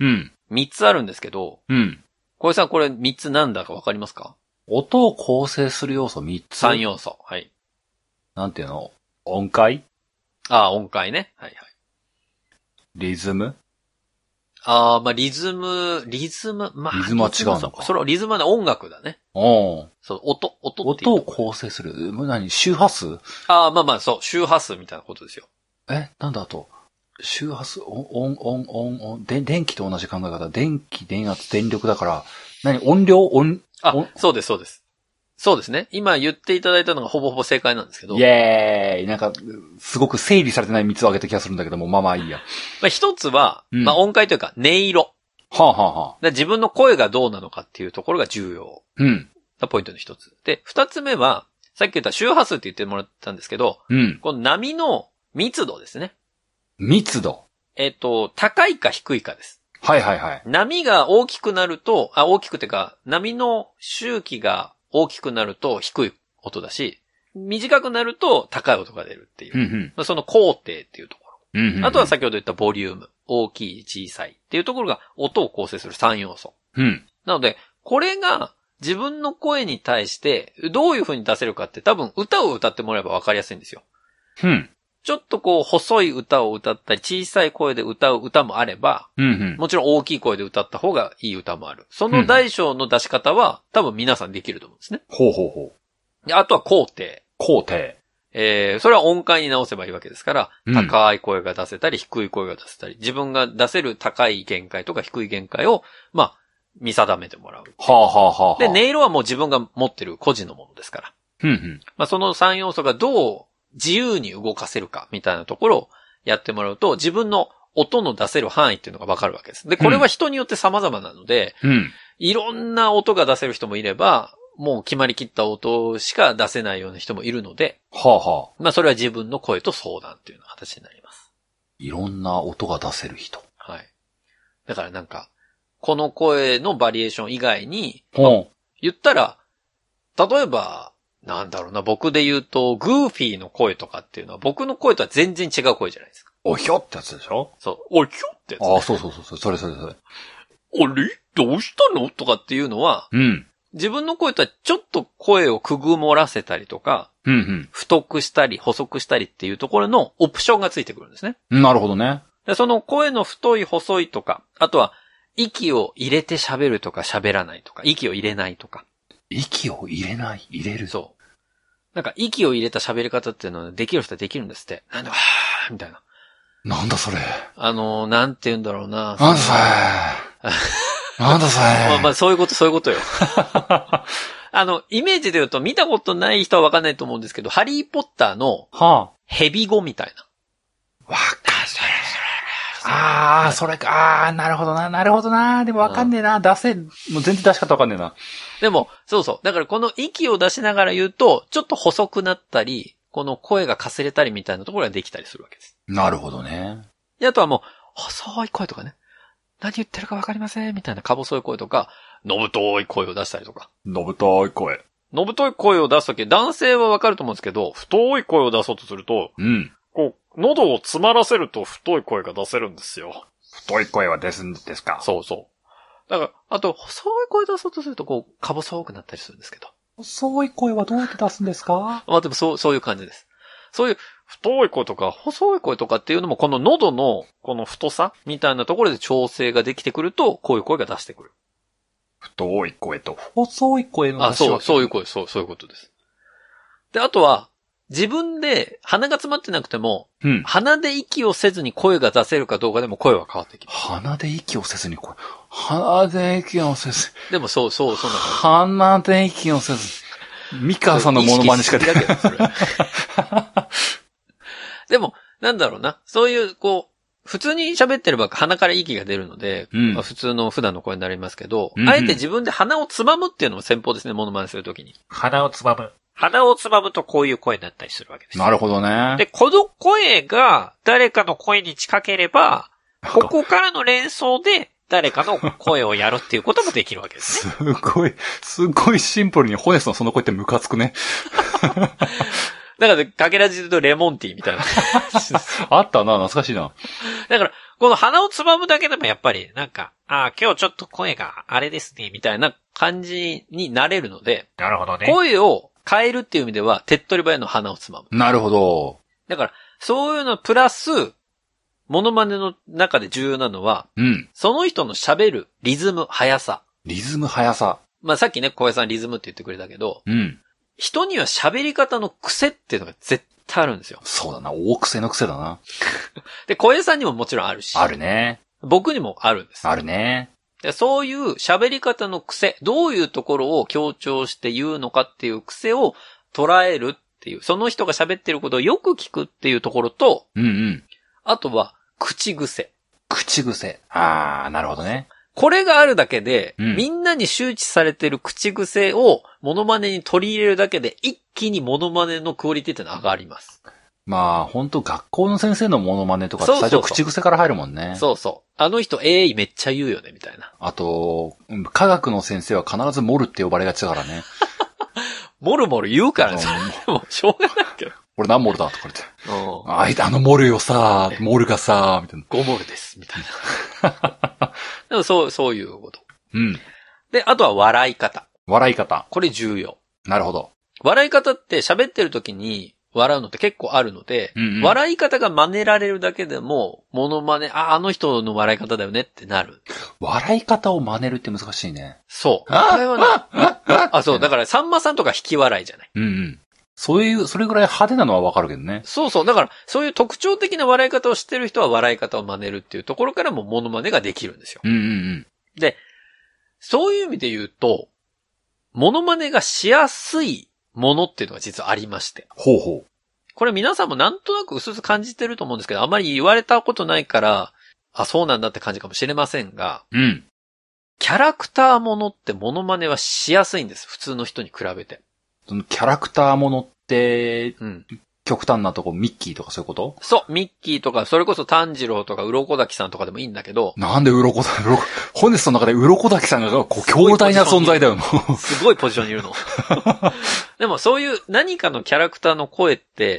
、3つあるんですけど、小江さんこれ3つなんだかわかりますか？ 音を構成する要素3つ ?3 要素。はい。 なんていうの？音階？ ああ、音階ね。はいはい。 リズム？ ああ、まあ、リズム、まあ、 リズムは違うのか。 それはリズムは音楽だね。そう、音って音を構成する。周波数？ ああ、まあまあ、そう、周波数みたいなことですよ。 なんだと。周波数、電気と同じ考え方。電気、電圧、電力だから、音量？ そうです、そうです。そうですね。今言っていただいたのがほぼほぼ正解なんですけど。 イェーイ。なんか、すごく整理されてない3つを挙げた気がするんだけども、まあまあいいや。 一つは、まあ音階というか、音色。 はあ、はあはあ、 自分の声がどうなのかっていうところが重要なポイントの一つ。で、二つ目は、さっき言った周波数って言ってもらったんですけど、この波の密度ですね。 密度。 高いか低いかです。 はいはいはい。 波が大きくなると、大きくてか、波の周期が大きくなると低い音だし、短くなると高い音が出るっていう。その工程っていうところ。あとは先ほど言ったボリューム。大きい、小さいっていうところが音を構成する3要素。なので、これが自分の声に対してどういう風に出せるかって多分歌を歌ってもらえば分かりやすいんですよ。ちょっとこう細い歌を歌ったり小さい声で歌う歌もあれば、もちろん大きい声で歌った方がいい歌もある。その大小の出し方は多分皆さんできると思うんですね。であとは工程。それは音階に直せばいいわけですから、高い声が出せたり、低い声が出せたり、自分が出せる高い限界とか低い限界を、見定めてもらう。で、音色はもう自分が持ってる個人のものですから。その3要素がどう自由に動かせるか、みたいなところをやってもらうと、自分の音の出せる範囲っていうのがわかるわけです。で、これは人によって様々なので、いろんな音が出せる人もいれば、もう決まりきった音しか出せないような人もいるので、それは自分の声と相談っていうような形になります。 いろんな音が出せる人。 はい。だからなんか、この声のバリエーション以外に、言ったら、例えば、なんだろうな、僕で言うと、グーフィーの声とかっていうのは僕の声とは全然違う声じゃないですか。 おひょってやつでしょ？ そう。おひょってやつ、ね。 そう。それ。あれどうしたのとかっていうのは、自分の声とはちょっと声をくぐもらせたりとか、太くしたり細くしたりっていうところのオプションがついてくるんですね。 なるほどね。 でその声の太い細いとか、あとは息を入れて喋るとか喋らないとか、息を入れないとか。 息を入れない入れるそう。なんか息を入れた喋り方っていうのはできる人はできるんですって。なんだ、はぁーみたいな。 なんだそれ。 なんて言うんだろうな。 なんだそれ。なんだそれ。 そういうことよ。イメージで言うと見たことない人はわかんないと思うんですけど、ハリーポッターの、ヘビ語みたいな。 わかる。それか。なるほどな。でもわかんねえな。もう全然出し方わかんねえな。 でも、そう。だからこの息を出しながら言うと、ちょっと細くなったり、この声がかすれたりみたいなところができたりするわけです。 なるほどね。 で、あとはもう、細い声とかね。何言ってるかわかりませんみたいなか細い声とか、のぶとい声を出したりとか。 のぶとい声を出すとき、男性はわかると思うんですけど、太い声を出そうとすると、こう、喉を詰まらせると太い声が出せるんですよ。 太い声は出すんですか？ そう。だから、あと、細い声出そうとすると、こう、か細くなったりするんですけど。 細い声はどうやって出すんですか？ でもそういう感じです。そういう太い声とか細い声とかっていうのもこの喉のこの太さみたいなところで調整ができてくるとこういう声が出してくる。 太い声と細い声の出し分け。 そういうことです。で、あとは自分で鼻が詰まってなくても、鼻で息をせずに声が出せるかどうかでも声は変わってきます。 鼻で息をせず。 でもそんな感じ。 鼻で息をせず。ミカさんのモノマネしかできない。でも、なんだろうな。そういう、こう、普通に喋ってれば鼻から息が出るので、普通の普段の声になりますけど、あえて自分で鼻をつまむっていうのも戦法ですね、モノマネするときに。 鼻をつまむとこういう声になったりするわけです。 なるほどね。 で、この声が誰かの声に近ければ、ここからの連想で誰かの声をやるっていうこともできるわけですね。 すごいシンプルにホネスのその声ってムカつくね。 だから、かけらじで言うとレモンティーみたいな。 あったな、懐かしいな。 だから、この鼻をつまむだけでもやっぱり、なんか、今日ちょっと声があれですね、みたいな感じになれるので。 なるほどね。 声を変えるっていう意味では、手っ取り早いの鼻をつまむ。 なるほど。 だから、そういうのプラス、モノマネの中で重要なのは、その人の喋るリズム、速さ。さっきね、小林さんリズムって言ってくれたけど、人には喋り方の癖っていうのが絶対あるんですよ。 そうだな、大癖の癖だな。 で、小林さんにももちろんあるし。 あるね。 僕にもあるんです。 あるね。 でそういう喋り方の癖、どういうところを強調して言うのかっていう癖を捉えるっていう、その人が喋ってることをよく聞くっていうところと、あとは、口癖。 なるほどね。 これがあるだけで、 うんみんなに周知されてる口癖をモノマネに取り入れるだけで、一気にモノマネのクオリティってのは上がります。 まあ、本当学校の先生のモノマネとかって最初口癖から入るもんね。 そうそう。あの人、めっちゃ言うよね、みたいな。 あと、科学の先生は必ずモルって呼ばれがちだからね。 モルモル言うからね。もうしょうがないけど。 俺何モルだとか言って。あのモルよさ、モルがさ、みたいな。 5モルです、みたいな。でもそういうこと。 うん。 で、あとは笑い方。 笑い方。 これ重要。 なるほど。 笑い方って喋ってる時に笑うのって結構あるので、 うんうん、 笑い方が真似られるだけでも、モノマネ、あの人の笑い方だよねってなる。 笑い方を真似るって難しいね。 そう。これはね、そう、だからさんまさんとか引き笑いじゃない。 うんうん。それぐらい派手なのはわかるけどね。 そうそう。だから、そういう特徴的な笑い方を知ってる人は笑い方を真似るっていうところからもモノマネができるんですよ。 うんうんうん。 で、そういう意味で言うと、モノマネがしやすいものっていうのが実はありまして。 ほうほう。 これ皆さんもなんとなく薄々感じてると思うんですけど、あまり言われたことないから、あ、そうなんだって感じかもしれませんが、 うん。 キャラクターものってモノマネはしやすいんです。普通の人に比べて。 そのキャラクターものって、 うん。 極端なとこ、ミッキーとかそういうこと？ そう、ミッキーとか、それこそ炭治郎とか、鱗滝さんとかでもいいんだけど。 なんでホネストの中で鱗滝さんが強大な存在だよな。 すごいポジションにいるの。でもそういう何かのキャラクターの声って、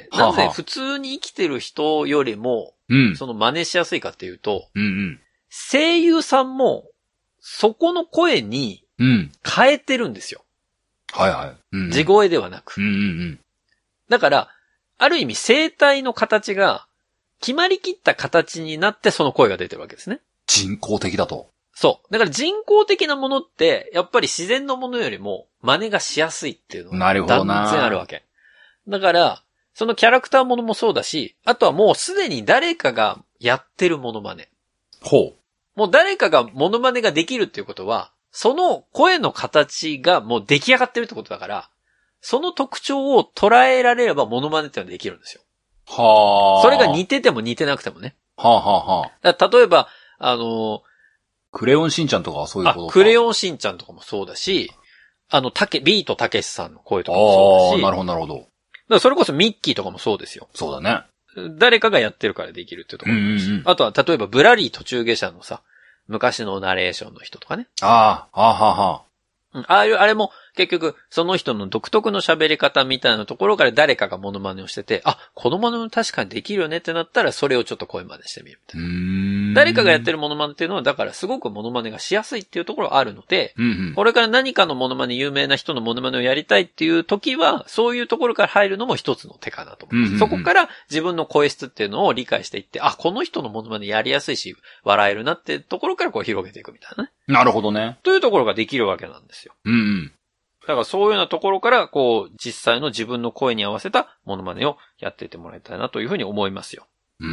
なぜ普通に生きてる人よりも、その真似しやすいかっていうと、 うんうん、 声優さんも、そこの声に変えてるんですよ。 はいはい。うんうん、 地声ではなく。 うんうんうん、 だから、ある意味声帯の形が決まりきった形になってその声が出てるわけですね。 人工的だと。 そう。だから人工的なものって、やっぱり自然のものよりも真似がしやすいっていうのが断然あるわけ。だから、そのキャラクターものもそうだし、あとはもうすでに誰かがやってるモノマネ。 ほう。 もう誰かがモノマネができるっていうことは、その声の形がもう出来上がってるってことだから、その特徴を捉えられればモノマネってのはできるんですよ。 はあ。 それが似てても似てなくてもね。 はあはあはあ。例えば、 クレヨンしんちゃんとかはそういうことか。 クレヨンしんちゃんとかもそうだし、ビートたけしさんの声とかもそうだし。 なるほどなるほど。だからそれこそミッキーとかもそうですよ。 そうだね。 誰かがやってるからできるっていうところもあるし、あとは例えばブラリー途中下車のさ、昔のナレーションの人とかね。 ああ、はあはあ。 あれも結局その人の独特の喋り方みたいなところから誰かがモノマネをしてて、あ、このモノマネ確かにできるよねってなったらそれをちょっと声真似してみるみたいな。誰かがやってるモノマネっていうのはだからすごくモノマネがしやすいっていうところがあるので、これから何かのモノマネ、有名な人のモノマネをやりたいっていう時は、そういうところから入るのも一つの手かなと思います。そこから自分の声質っていうのを理解していって、あ、この人のモノマネやりやすいし、笑えるなっていうところからこう広げていくみたいなね。 なるほどね。 というところができるわけなんですよ。だからそういうようなところから、こう、実際の自分の声に合わせたモノマネをやっていってもらいたいなというふうに思いますよ。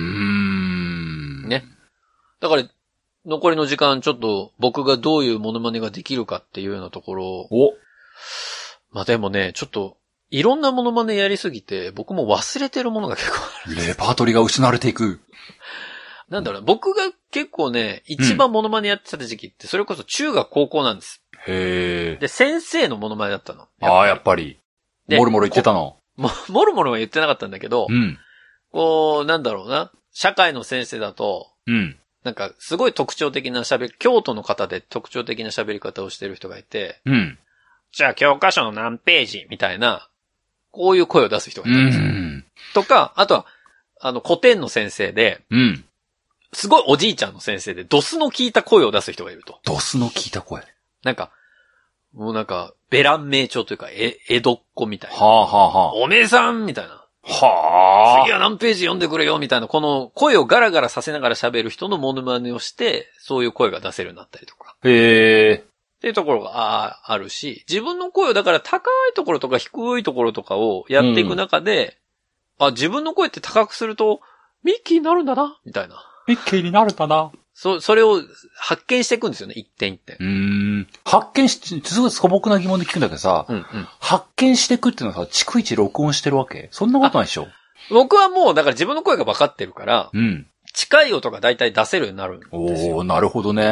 ね。だから、残りの時間ちょっと僕がどういうモノマネができるかっていうようなところを。まあでもね、ちょっと、いろんなモノマネやりすぎて、僕も忘れてるものが結構ある。 レパートリーが失われていく。 なんだろう、僕が結構ね、一番モノマネやってた時期って、それこそ中学高校なんです。 へで、先生のモノマネだったの。 やっぱり。もるもる言ってたの。 もるもるは言ってなかったんだけど、こう、なんだろうな。社会の先生だと、なんか、すごい特徴的な京都の方で特徴的な喋り方をしてる人がいて、じゃあ教科書の何ページみたいな、こういう声を出す人がいたんですよ。とか、あとは、古典の先生で、すごいおじいちゃんの先生で、ドスの効いた声を出す人がいると。 ドスの効いた声。 なんか、もうなんか、ベラン名調というか、江戸っ子みたいな。おめえさんみたいな。次は何ページ読んでくれよみたいな、この声をガラガラさせながら喋る人のモノマネをして、そういう声が出せるようになったりとか。っていうところがあるし、自分の声をだから高いところとか低いところとかをやっていく中で、自分の声って高くすると、ミッキーになるんだな、みたいな。 ミッキーになるんだな。 それを発見していくんですよね、一点一点。 発見すごい素朴な疑問で聞くんだけどさ、発見していくっていうのはさ、逐一録音してるわけ？そんなことないでしょ？ 僕はもう、だから自分の声が分かってるから、近い音が大体出せるようになるんですよ。 なるほどね。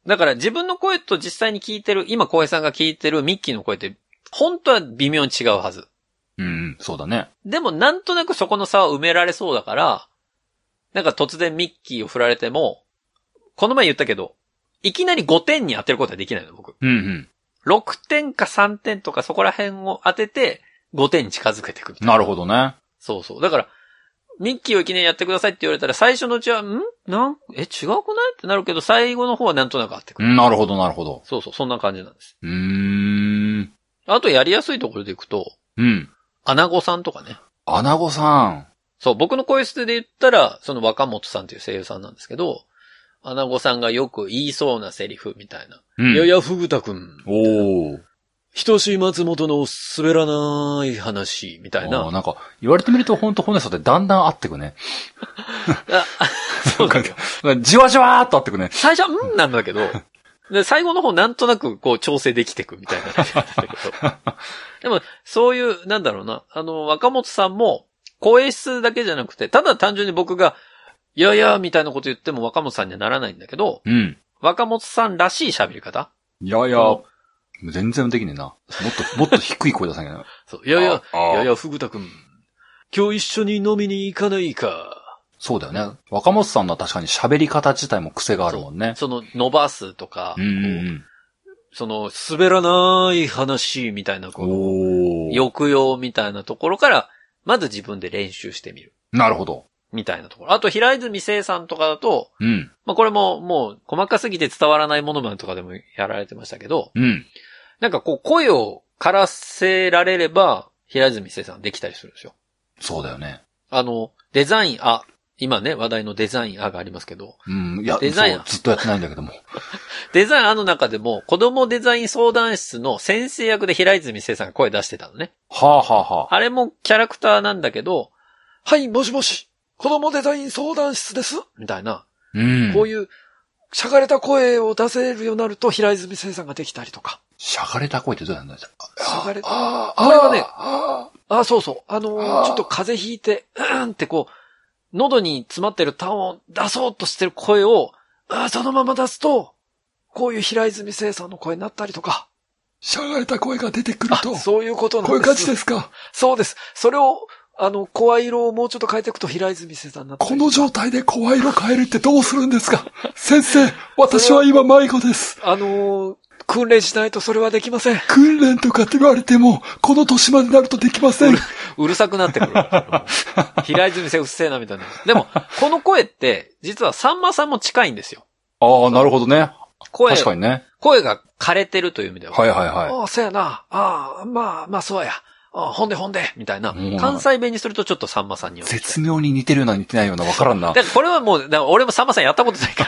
だから自分の声と実際に聞いてる、今浩平さんが聞いてるミッキーの声って、本当は微妙に違うはず。 うん、そうだね。 でもなんとなくそこの差は埋められそうだから、なんか突然ミッキーを振られても、この前言ったけど、いきなり5点に当てることはできないの、僕。 うんうん。 6点か3点とかそこら辺を当てて、5点に近づけていくみたいな。 なるほどね。 そうそう。だから、ミッキーをいきなりやってくださいって言われたら、最初のうちは、違くないってなるけど、最後の方はなんとなく合ってくる。 なるほど、なるほど。 そうそう、そんな感じなんです。あとやりやすいところでいくと、アナゴさんとかね。 アナゴさん。 そう、僕の声質で言ったら、その若本さんという声優さんなんですけど、アナゴさんがよく言いそうなセリフみたいな。いやいや、ふぐたくん。おー。ひとし松本の滑らない話、みたいな。 なんか、言われてみるとほんとホネさんってだんだん合ってくね。 そうか。 じわじわーっと合ってくね。 最初はなんだけど、で最後の方なんとなくこう調整できてくみたいな。でも、そういう、なんだろうな。若本さんも、声質だけじゃなくて、ただ単純に僕が、いやいや、みたいなこと言っても若本さんにはならないんだけど、若本さんらしい喋り方。 いやいや、全然できねえな。もっと低い声出さなきゃな。 そう。いやいや、ふぐたくん。今日一緒に飲みに行かないか。 そうだよね。若本さんのは確かに喋り方自体も癖があるもんね。 その伸ばすとか、その滑らない話みたいな、こう、抑揚みたいなところから、まず自分で練習してみる。 なるほど。 みたいなところ。あと、平泉聖さんとかだと、まあこれももう細かすぎて伝わらないものまねとかでもやられてましたけど、なんかこう声をからせられれば、平泉聖さんできたりするんですよ。 そうだよね。 デザイン今ね、話題のデザインがありますけど。 いや、デザインずっとやってないんだけども。 デザインの中でも、子供デザイン相談室の先生役で平泉聖さんが声出してたのね。あれもキャラクターなんだけど、はい、もしもし、子供デザイン相談室ですみたいな。こういう、しゃがれた声を出せるようになると、平泉聖さんができたりとか。 しゃがれた声ってどうなんだよ。しゃがれた。これはね、そうそう。ちょっと風邪ひいて、ってこう、喉に詰まってる痰を出そうとしてる声を、そのまま出すと、こういう平泉聖さんの声になったりとか。 しゃがれた声が出てくると。 そういうことなんです。 こういう感じですか。 そうです。それを、声色をもうちょっと変えていくと平泉聖さんになったり。 この状態で声色変えるってどうするんですか。先生、私は今迷子です。 訓練しないとそれはできません。 訓練とかって言われても、この年までなるとできません。 うるさくなってくる。平泉聖うっせえなみたいな。でも、この声って、実はさんまさんも近いんですよ。 なるほどね。確かにね。 声が枯れてるという意味では。 はい。 そうやな。まあ、そうや。ほんで、みたいな。関西弁にするとちょっとさんまさんには。 絶妙に似てるような似てないようなわからんな。 だからこれはもう、俺もさんまさんやったことないから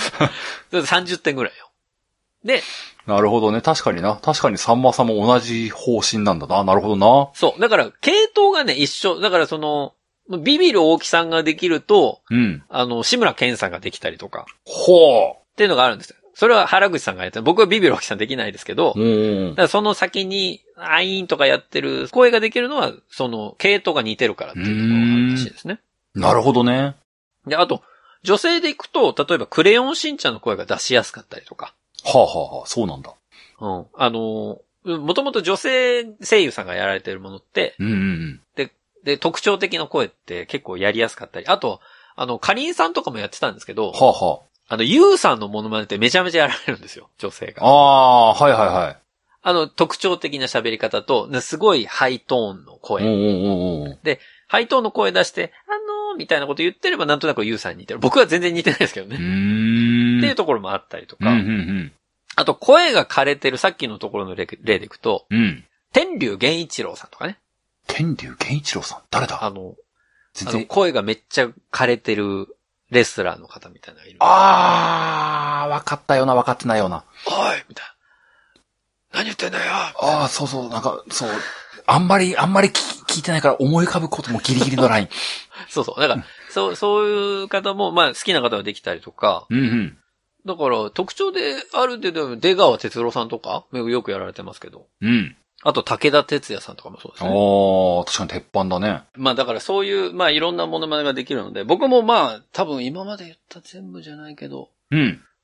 。30点ぐらいよ。で、 なるほどね。確かにな。確かにさんまさんも同じ方針なんだな。なるほどな。 そう。だから、系統がね、一緒。だからビビる大木さんができると、志村けんさんができたりとか。っていうのがあるんですよ。それは原口さんがやってる。僕はビビる大木さんできないですけど、だからその先に、アイーンとかやってる声ができるのは、系統が似てるからっていうところがあるらしいですね。 なるほどね。 で、あと、女性でいくと、例えばクレヨンしんちゃんの声が出しやすかったりとか。 そうなんだ。 もともと女性声優さんがやられてるものって、で、特徴的な声って結構やりやすかったり、あと、かりんさんとかもやってたんですけど、ゆうさんのモノマネってめちゃめちゃやられるんですよ、女性が。 はい。 特徴的な喋り方と、すごいハイトーンの声。で、ハイトーンの声出して、みたいなこと言ってればなんとなくゆうさんに似てる。僕は全然似てないですけどね。っていうところもあったりとか。あと、声が枯れてる、さっきのところの例でいくと、天竜源一郎さんとかね。 天竜源一郎さん誰だ声がめっちゃ枯れてるレスラーの方みたいなのがいる。 わかったような、わかってないような。 おいみたいな。何言ってんだよそう、なんか、そう。あんまり聞いてないから思い浮かぶこともギリギリのライン。 そう。だから、そういう方も、まあ好きな方はできたりとか。だから、特徴である程度、出川哲朗さんとか、よくやられてますけど。あと、武田鉄矢さんとかもそうですね。 確かに鉄板だね。 まあだからそういう、まあいろんなモノマネができるので、僕もまあ、多分今まで言った全部じゃないけど、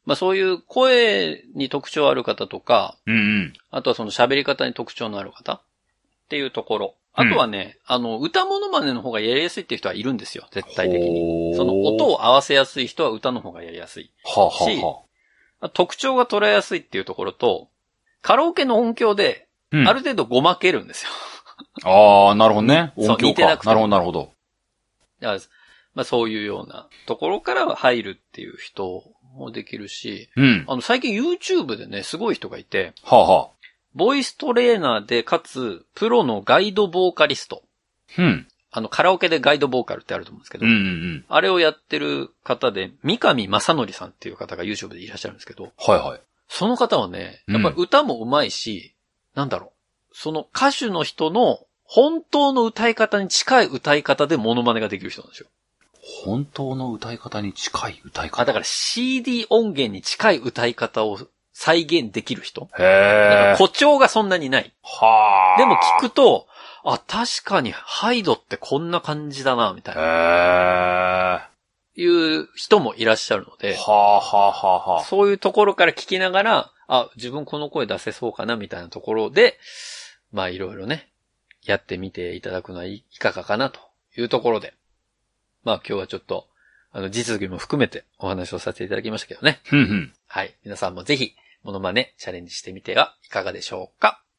まあそういう声に特徴ある方とか、 うんうん。 あとはその喋り方に特徴のある方っていうところ。あとはね、歌モノマネの方がやりやすいっていう人はいるんですよ、絶対的に。その音を合わせやすい人は歌の方がやりやすい。 はあ、はあはあ、特徴が捉えやすいっていうところと、カラオケの音響で、ある程度ごまけるんですよ。 ああ、なるほどね。音響か。 似てなくてなるほど、なるほど。 だからまあそういうようなところから入るっていう人もできるし、最近 YouTube でね、すごい人がいて、 はあはあ、 ボイストレーナーでかつ、プロのガイドボーカリスト。カラオケでガイドボーカルってあると思うんですけど、あれをやってる方で、三上正則さんっていう方が YouTube でいらっしゃるんですけど、 はいはい。 その方はね、やっぱり歌も上手いし、なんだろう、その歌手の人の本当の歌い方に近い歌い方でモノマネができる人なんですよ。 本当の歌い方に近い歌い方？ だから CD 音源に近い歌い方を再現できる人。 へー。 だから誇張がそんなにない。 はー。 でも聞くと、あ、確かにハイドってこんな感じだな、みたいな。いう人もいらっしゃるので。 はーはーはーはー。 そういうところから聞きながら、あ、自分この声出せそうかな、みたいなところで、まあいろいろね、やってみていただくのはいかがかなというところで。まあ今日はちょっと、実技も含めてお話をさせていただきましたけどね。はい。皆さんもぜひ、モノマネチャレンジしてみてはいかがでしょうか。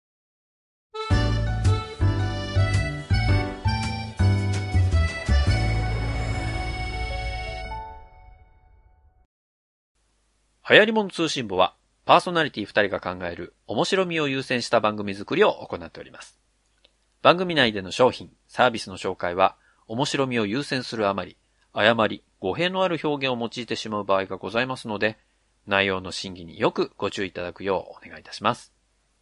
流行り物通信簿は、パーソナリティ2人が考える面白みを優先した番組作りを行っております。番組内での商品、サービスの紹介は、面白みを優先するあまり、誤り、語弊のある表現を用いてしまう場合がございますので、内容の審議によくご注意いただくようお願いいたします。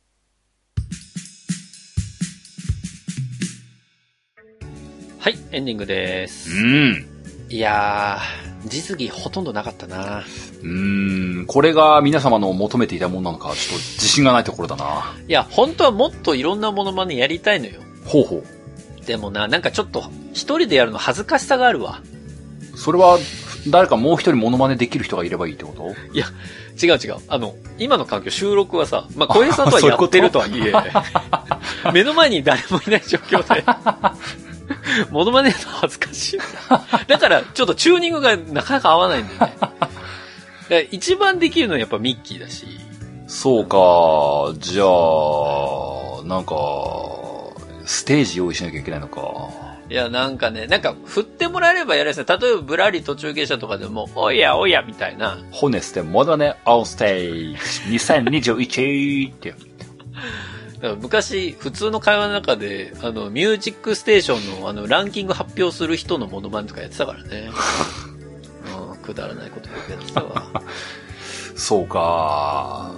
はい、エンディングです。いやー、実技ほとんどなかったな。 これが皆様の求めていたものなのか、ちょっと自信がないところだな。 いや、本当はもっといろんなモノマネやりたいのよ。 ほうほう。 でもなんかちょっと一人でやるの恥ずかしさがあるわ。 それは誰かもう一人モノマネできる人がいればいいってこと？ いや、違う。今の環境収録はさ、まあ、小江さんとはやってるとはいえ、目の前に誰もいない状況で、モノマネやるの恥ずかしい。だから、ちょっとチューニングがなかなか合わないんだよね。だから一番できるのはやっぱミッキーだし。 そうか、じゃあ、なんか、ステージ用意しなきゃいけないのか。 いや、なんか振ってもらえればやりやすい。例えば、ぶらり途中下車とかでも、おやおやみたいな。 ホネスでモノマネオンステージ2021って。 昔、普通の会話の中で、ミュージックステーションのランキング発表する人のモノマネとかやってたからね。くだらないことよくやってたわ。 そうか。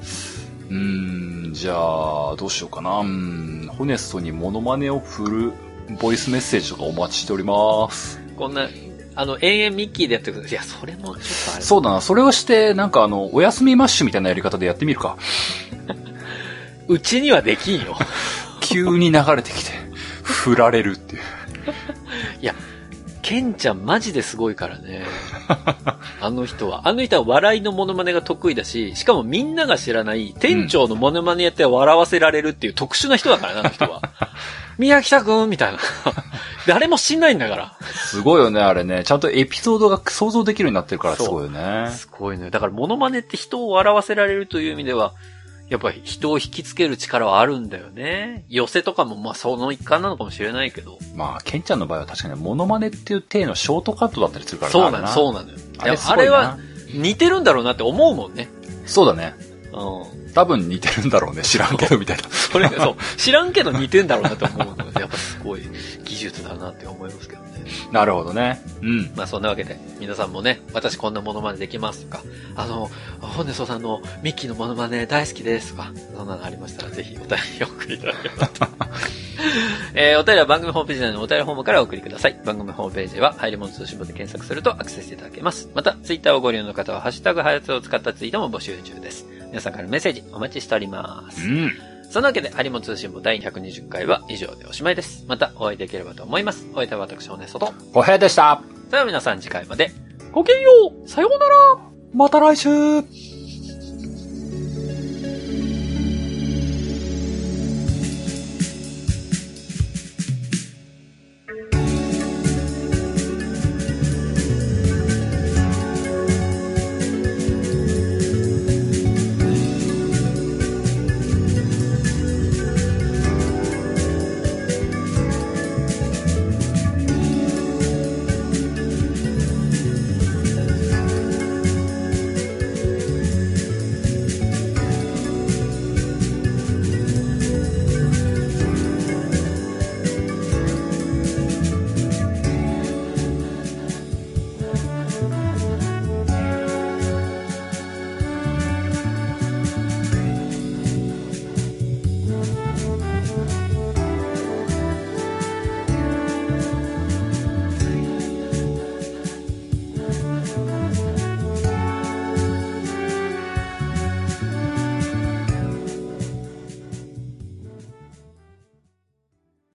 じゃあ、どうしようかな。ホネストにモノマネを振るボイスメッセージとかお待ちしております。 こんな、永遠ミッキーでやってくる。いや、それもちょっとあれ。 そうだな。それをして、なんかお休みマッシュみたいなやり方でやってみるか。 うちにはできんよ。 急に流れてきて、振られるっていう。 いや、ケンちゃんマジですごいからね。あの人は笑いのモノマネが得意だし、しかもみんなが知らない店長のモノマネやって笑わせられるっていう特殊な人だからね、あの人は。宮北くんみたいな。誰も知んないんだから。 すごいよね、あれね。ちゃんとエピソードが想像できるようになってるからすごいよね。 すごいね。だからモノマネって人を笑わせられるという意味では、やっぱり人を引きつける力はあるんだよね。寄せとかもまあその一環なのかもしれないけど。 まあ、ケンちゃんの場合は確かにモノマネっていう体のショートカットだったりするからね。そうなのよ。あれは似てるんだろうなって思うもんね。 そうだね。多分似てるんだろうね。知らんけどみたいな。 それそう。知らんけど似てんだろうなって思うので、やっぱすごい技術だなって思いますけどね。 なるほどね。 まあそんなわけで、皆さんもね、私こんなモノマネできますとか、ホネソさんのミッキーのモノマネ大好きですとか、そんなのありましたらぜひお便りを送りいただければと。お便りは番組ホームページ内のお便りフォームからお送りください。番組ホームページは、入り物通信簿で検索するとアクセスいただけます。また、ツイッターをご利用の方は、ハッシュタグハヤツを使ったツイートも募集中です。皆さんからのメッセージお待ちしております。そんなわけで、有本通信簿第120回は以上でおしまいです。またお会いできればと思います。お相手は私、ホネソと。 小平でした。 それでは皆さん次回まで。ごきげんよう。さようなら。 また来週。